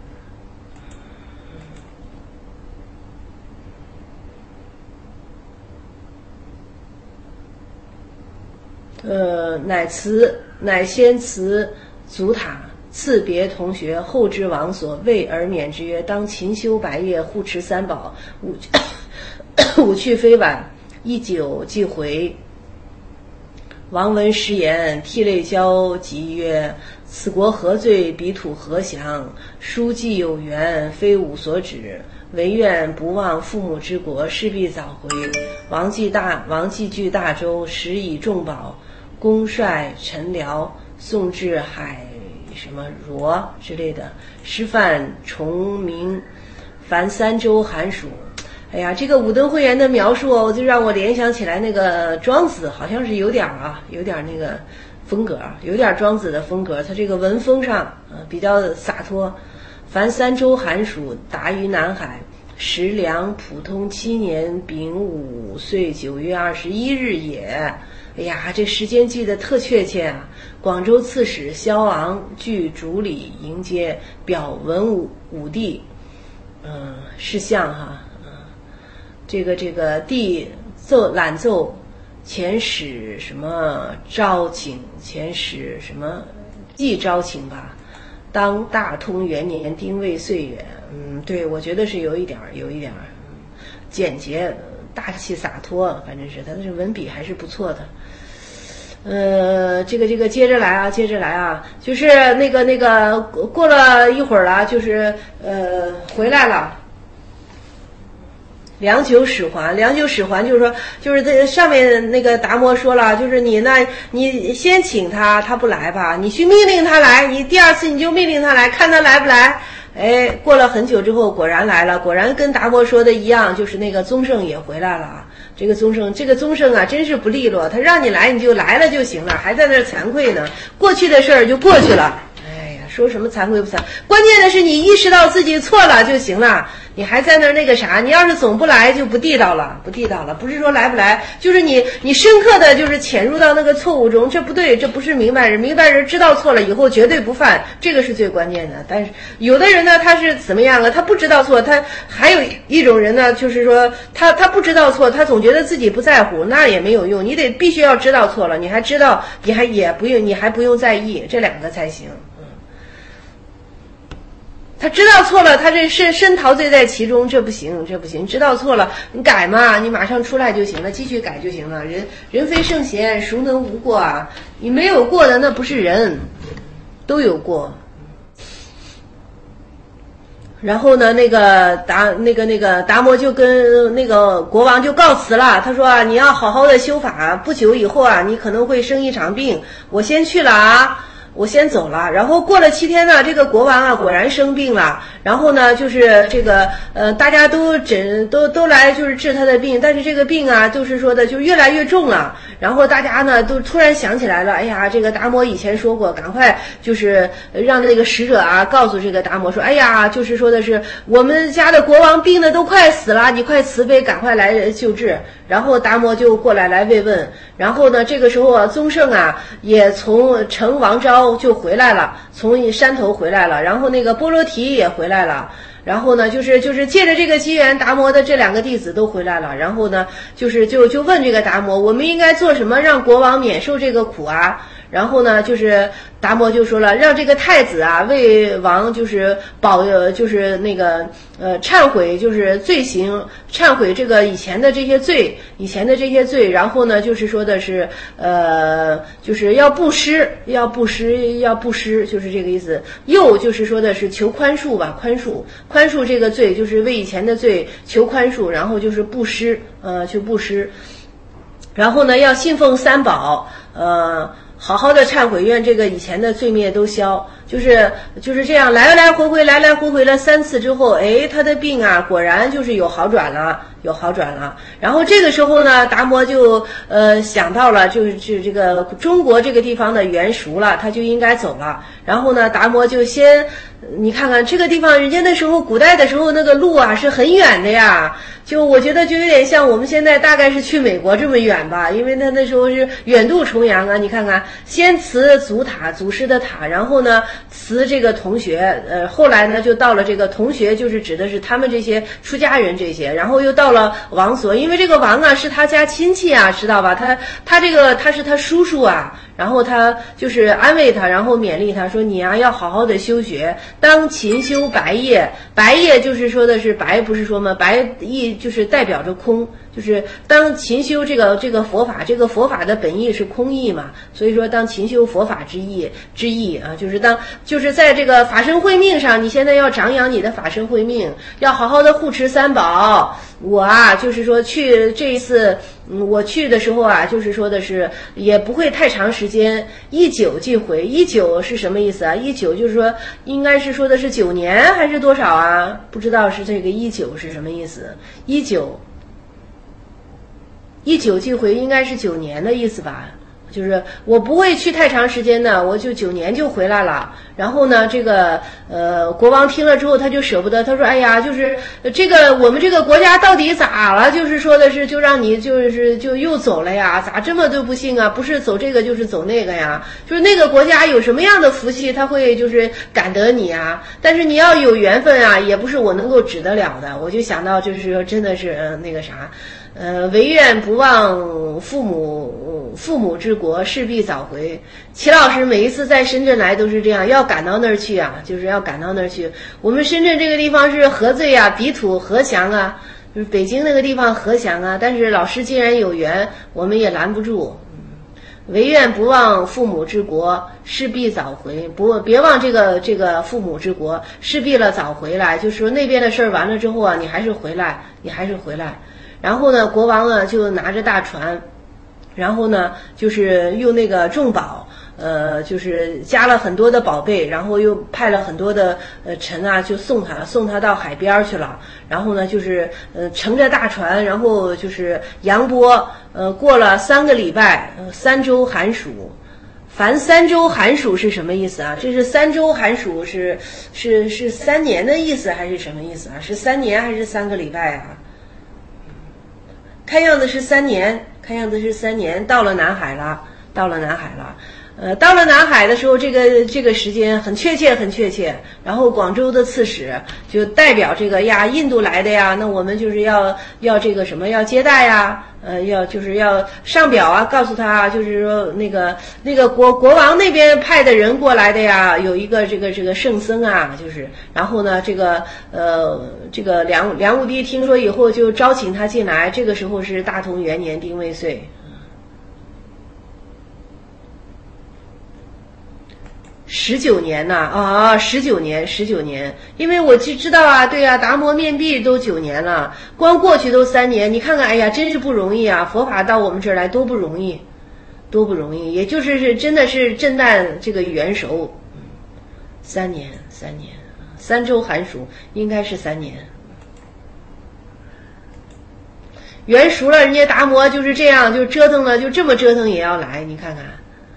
乃先辞祖塔，赐别同学，后至王所，谓而免之曰：当勤修白夜，护持三宝，吾去非晚，一酒即回。王闻时言，涕泪交集曰：此国何罪？彼土何祥？书既有缘，非吾所指。唯愿不忘父母之国，势必早回。王既据大周，时以重宝， 公率陈辽，宋至海什么罗之类的，师范崇明，凡3州寒暑。哎呀，这个武敦会元的描述就让我联想起来那个庄子，好像是有点那个风格，有点庄子的风格。他这个文风上比较洒脱。凡3州寒暑，达于南海。时梁普通7年丙午岁9月21日也。哎呀，这时间记得特确切啊！广州刺史萧昂据主礼迎接，表文武帝，是相哈，这个帝览奏遣使什么招请，遣使什么既招请吧。当大通元年丁未岁月，对，我觉得是有一点简洁、大气洒脱，反正是他的这文笔还是不错的。这个接着来啊，就是那个过了一会儿了，就是回来了。良久使还就是说，就是这上面那个达摩说了，就是你先请他不来吧，你去命令他来，你第2次你就命令他来，看他来不来。哎，过了很久之后，果然来了，果然跟达摩说的一样，就是那个宗盛也回来了。这个宗盛啊，真是不利落，他让你来你就来了就行了，还在那儿惭愧呢，过去的事儿就过去了。哎呀，说什么惭愧不惭，关键的是你意识到自己错了就行了。你还在那儿那个啥，你要是总不来就不地道了，不是说来不来，就是你深刻的就是潜入到那个错误中，这不对，这不是明白人知道错了以后绝对不犯，这个是最关键的。但是有的人呢，他是怎么样啊？他不知道错，他还有一种人呢，就是说他不知道错，他总觉得自己不在乎，那也没有用，你必须要知道错了，你还知道，你还不用在意，这2个才行。他知道错了，他这深陶醉在其中，这不行。知道错了，你改嘛，你马上出来就行了，继续改就行了。人非圣贤，孰能无过啊？你没有过的那不是人，都有过。然后呢，那个达摩就跟那个国王就告辞了。他说啊，你要好好的修法，不久以后啊，你可能会生一场病，我先去了啊。我先走了，然后过了7天呢，这个国王啊果然生病了，然后呢就是这个大家都来就是治他的病，但是这个病啊就是说的就越来越重了，然后大家呢都突然想起来了，哎呀，这个达摩以前说过，赶快就是让那个使者啊告诉这个达摩说，哎呀，就是说的是我们家的国王病的都快死了，你快慈悲，赶快来救治。然后达摩就过来慰问，然后呢这个时候啊宗盛啊也从成王昭就回来了，从山头回来了，然后那个波罗提也回来了，然后呢就是借着这个机缘，达摩的这2个弟子都回来了，然后呢就问这个达摩，我们应该做什么让国王免受这个苦啊？然后呢就是达摩就说了，让这个太子啊为王就是就是那个忏悔就是罪行，忏悔这个以前的这些罪，然后呢就是说的是就是要布施，就是这个意思。又就是说的是求宽恕吧，宽恕这个罪，就是为以前的罪求宽恕，然后就是布施，去布施。然后呢要信奉3宝，好好的忏悔，愿这个以前的罪孽都消。就是这样来来回回了3次之后，哎，他的病啊果然就是有好转了。然后这个时候呢，达摩就想到了就是这个中国这个地方的元熟了，他就应该走了。然后呢，达摩就先你看看这个地方，人家那时候古代的时候那个路啊是很远的呀，就我觉得就有点像我们现在大概是去美国这么远吧，因为他那时候是远渡重洋啊。你看看，先辞祖师的塔，然后呢辞这个同学，后来呢就到了这个同学，就是指的是他们这些出家人这些，然后又到了王所，因为这个王啊是他家亲戚啊，知道吧？他是他叔叔啊，然后他就是安慰他，然后勉励他说，你啊要好好的修学，当勤修白夜。白夜就是说的是白，不是说吗？白意就是代表着空，就是当勤修这个佛法，这个佛法的本意是空义嘛，所以说当勤修佛法之意啊，就是在这个法身慧命上，你现在要长养你的法身慧命，要好好的护持3宝， 我啊，就是说去这一次，我去的时候啊，就是说的是也不会太长时间，一久即回。一久是什么意思啊？一久就是说，应该是说的是9年还是多少啊？不知道是这个一久是什么意思？一久即回应该是9年的意思吧？就是我不会去太长时间的，我就9年就回来了。然后呢，这个国王听了之后他就舍不得，他说：“哎呀，就是这个我们这个国家到底咋了？就是说的是就让你就又走了呀？咋这么都不幸啊？不是走这个就是走那个呀？就是那个国家有什么样的福气，他会就是感得你啊？但是你要有缘分啊，也不是我能够指得了的。”我就想到就是说真的是那个啥。唯愿不忘父母之国，势必早回。齐老师每一次在深圳来都是这样，要赶到那儿去啊，就是要赶到那儿去。我们深圳这个地方是何罪啊，彼土何祥啊，就是北京那个地方何祥啊。但是老师既然有缘，我们也拦不住。唯愿不忘父母之国，势必早回。别忘这个父母之国，势必了早回来。就是说那边的事儿完了之后啊，你还是回来。然后呢，国王呢就拿着大船，然后呢就是用那个重宝，就是加了很多的宝贝，然后又派了很多的臣啊，就送他到海边去了。然后呢就是乘着大船，然后就是扬波，过了3个礼拜，3周寒暑。凡3周寒暑是什么意思啊？这是3周寒暑是3年的意思还是什么意思啊？是3年还是3个礼拜啊？看样子是3年，到了南海了。到了南海的时候，这个时间很确切。然后广州的刺史就代表这个呀，印度来的呀，那我们就是要这个什么，要接待呀，要上表啊，告诉他就是说那个国王那边派的人过来的呀，有一个这个圣僧啊，就是然后呢这个梁武帝听说以后就招请他进来，这个时候是大同元年丁未岁。19年呐啊，19年，因为我知道啊，对啊，达摩面壁都9年了，光过去都3年，你看看，哎呀，真是不容易啊！佛法到我们这儿来多不容易，也就是真的是震旦这个元熟，3年，3周寒暑应该是3年，元熟了，人家达摩就是这样，就折腾了，就这么折腾也要来，你看看。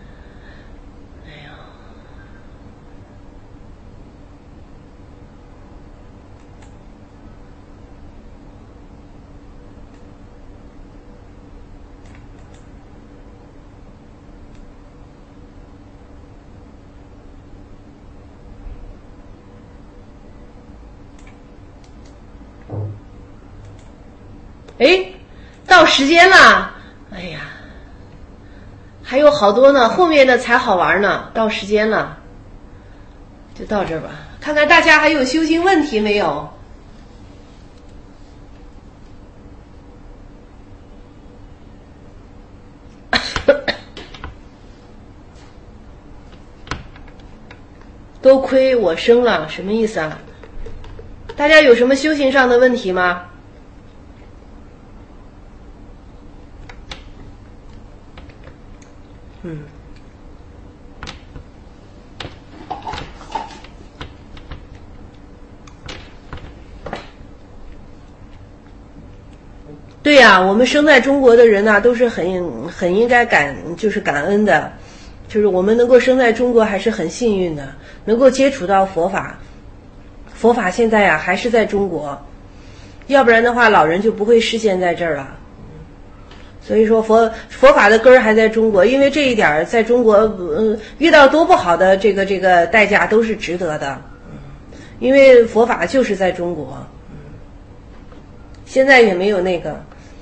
哎，到时间了，哎呀，还有好多呢，后面的才好玩呢。到时间了，就到这儿吧。看看大家还有修行问题没有？多亏我生了，什么意思啊？大家有什么修行上的问题吗？对呀，我们生在中国的人呢，都是很应该感恩的，就是我们能够生在中国还是很幸运的，能够接触到佛法。佛法现在呀还是在中国，要不然的话老人就不会示现在这儿了。所以说佛法的根儿还在中国，因为这一点在中国遇到多不好的这个代价都是值得的，因为佛法就是在中国，现在也没有那个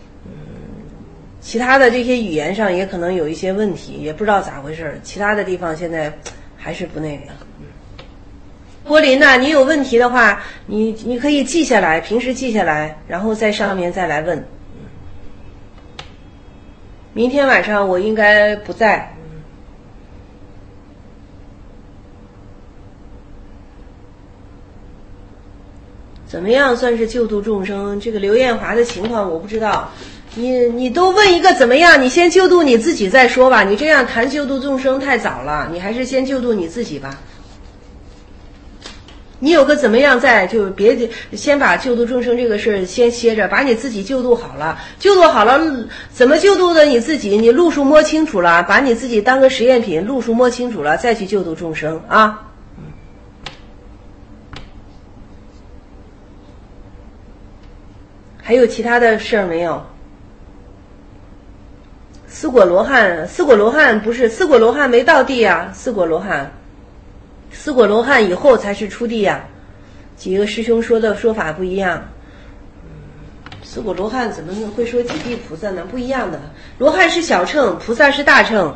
其他的这些语言上也可能有一些问题，也不知道咋回事，其他的地方现在还是不那个。柏林呐，你有问题的话，你可以记下来，平时记下来，然后在上面再来问。明天晚上我应该不在。 怎么样算是救度众生？这个刘艳华的情况我不知道。你都问一个怎么样？你先救度你自己再说吧。你这样谈救度众生太早了，你还是先救度你自己吧。你有个怎么样在，就别先把救度众生这个事儿先歇着，把你自己救度好了。救度好了，怎么救度的你自己？你路数摸清楚了，把你自己当个实验品，路数摸清楚了，再去救度众生啊。还有其他的事儿没有？四果罗汉不是四果罗汉没到地啊，四果罗汉以后才是出地呀。几个师兄说的说法不一样。四果罗汉怎么会说几地菩萨呢？不一样的，罗汉是小乘，菩萨是大乘。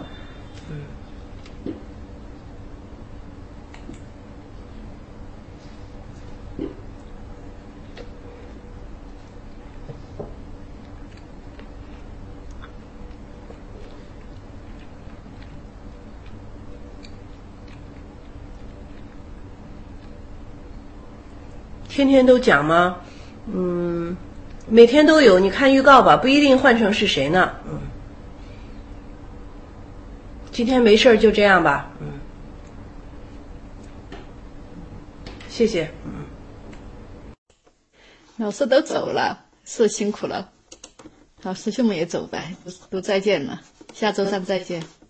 天天都讲吗？每天都有，你看预告吧，不一定换成是谁呢。今天没事儿就这样吧。谢谢。 老师都走了，是辛苦了。好，师兄们也走呗，都再见了，下周三再见。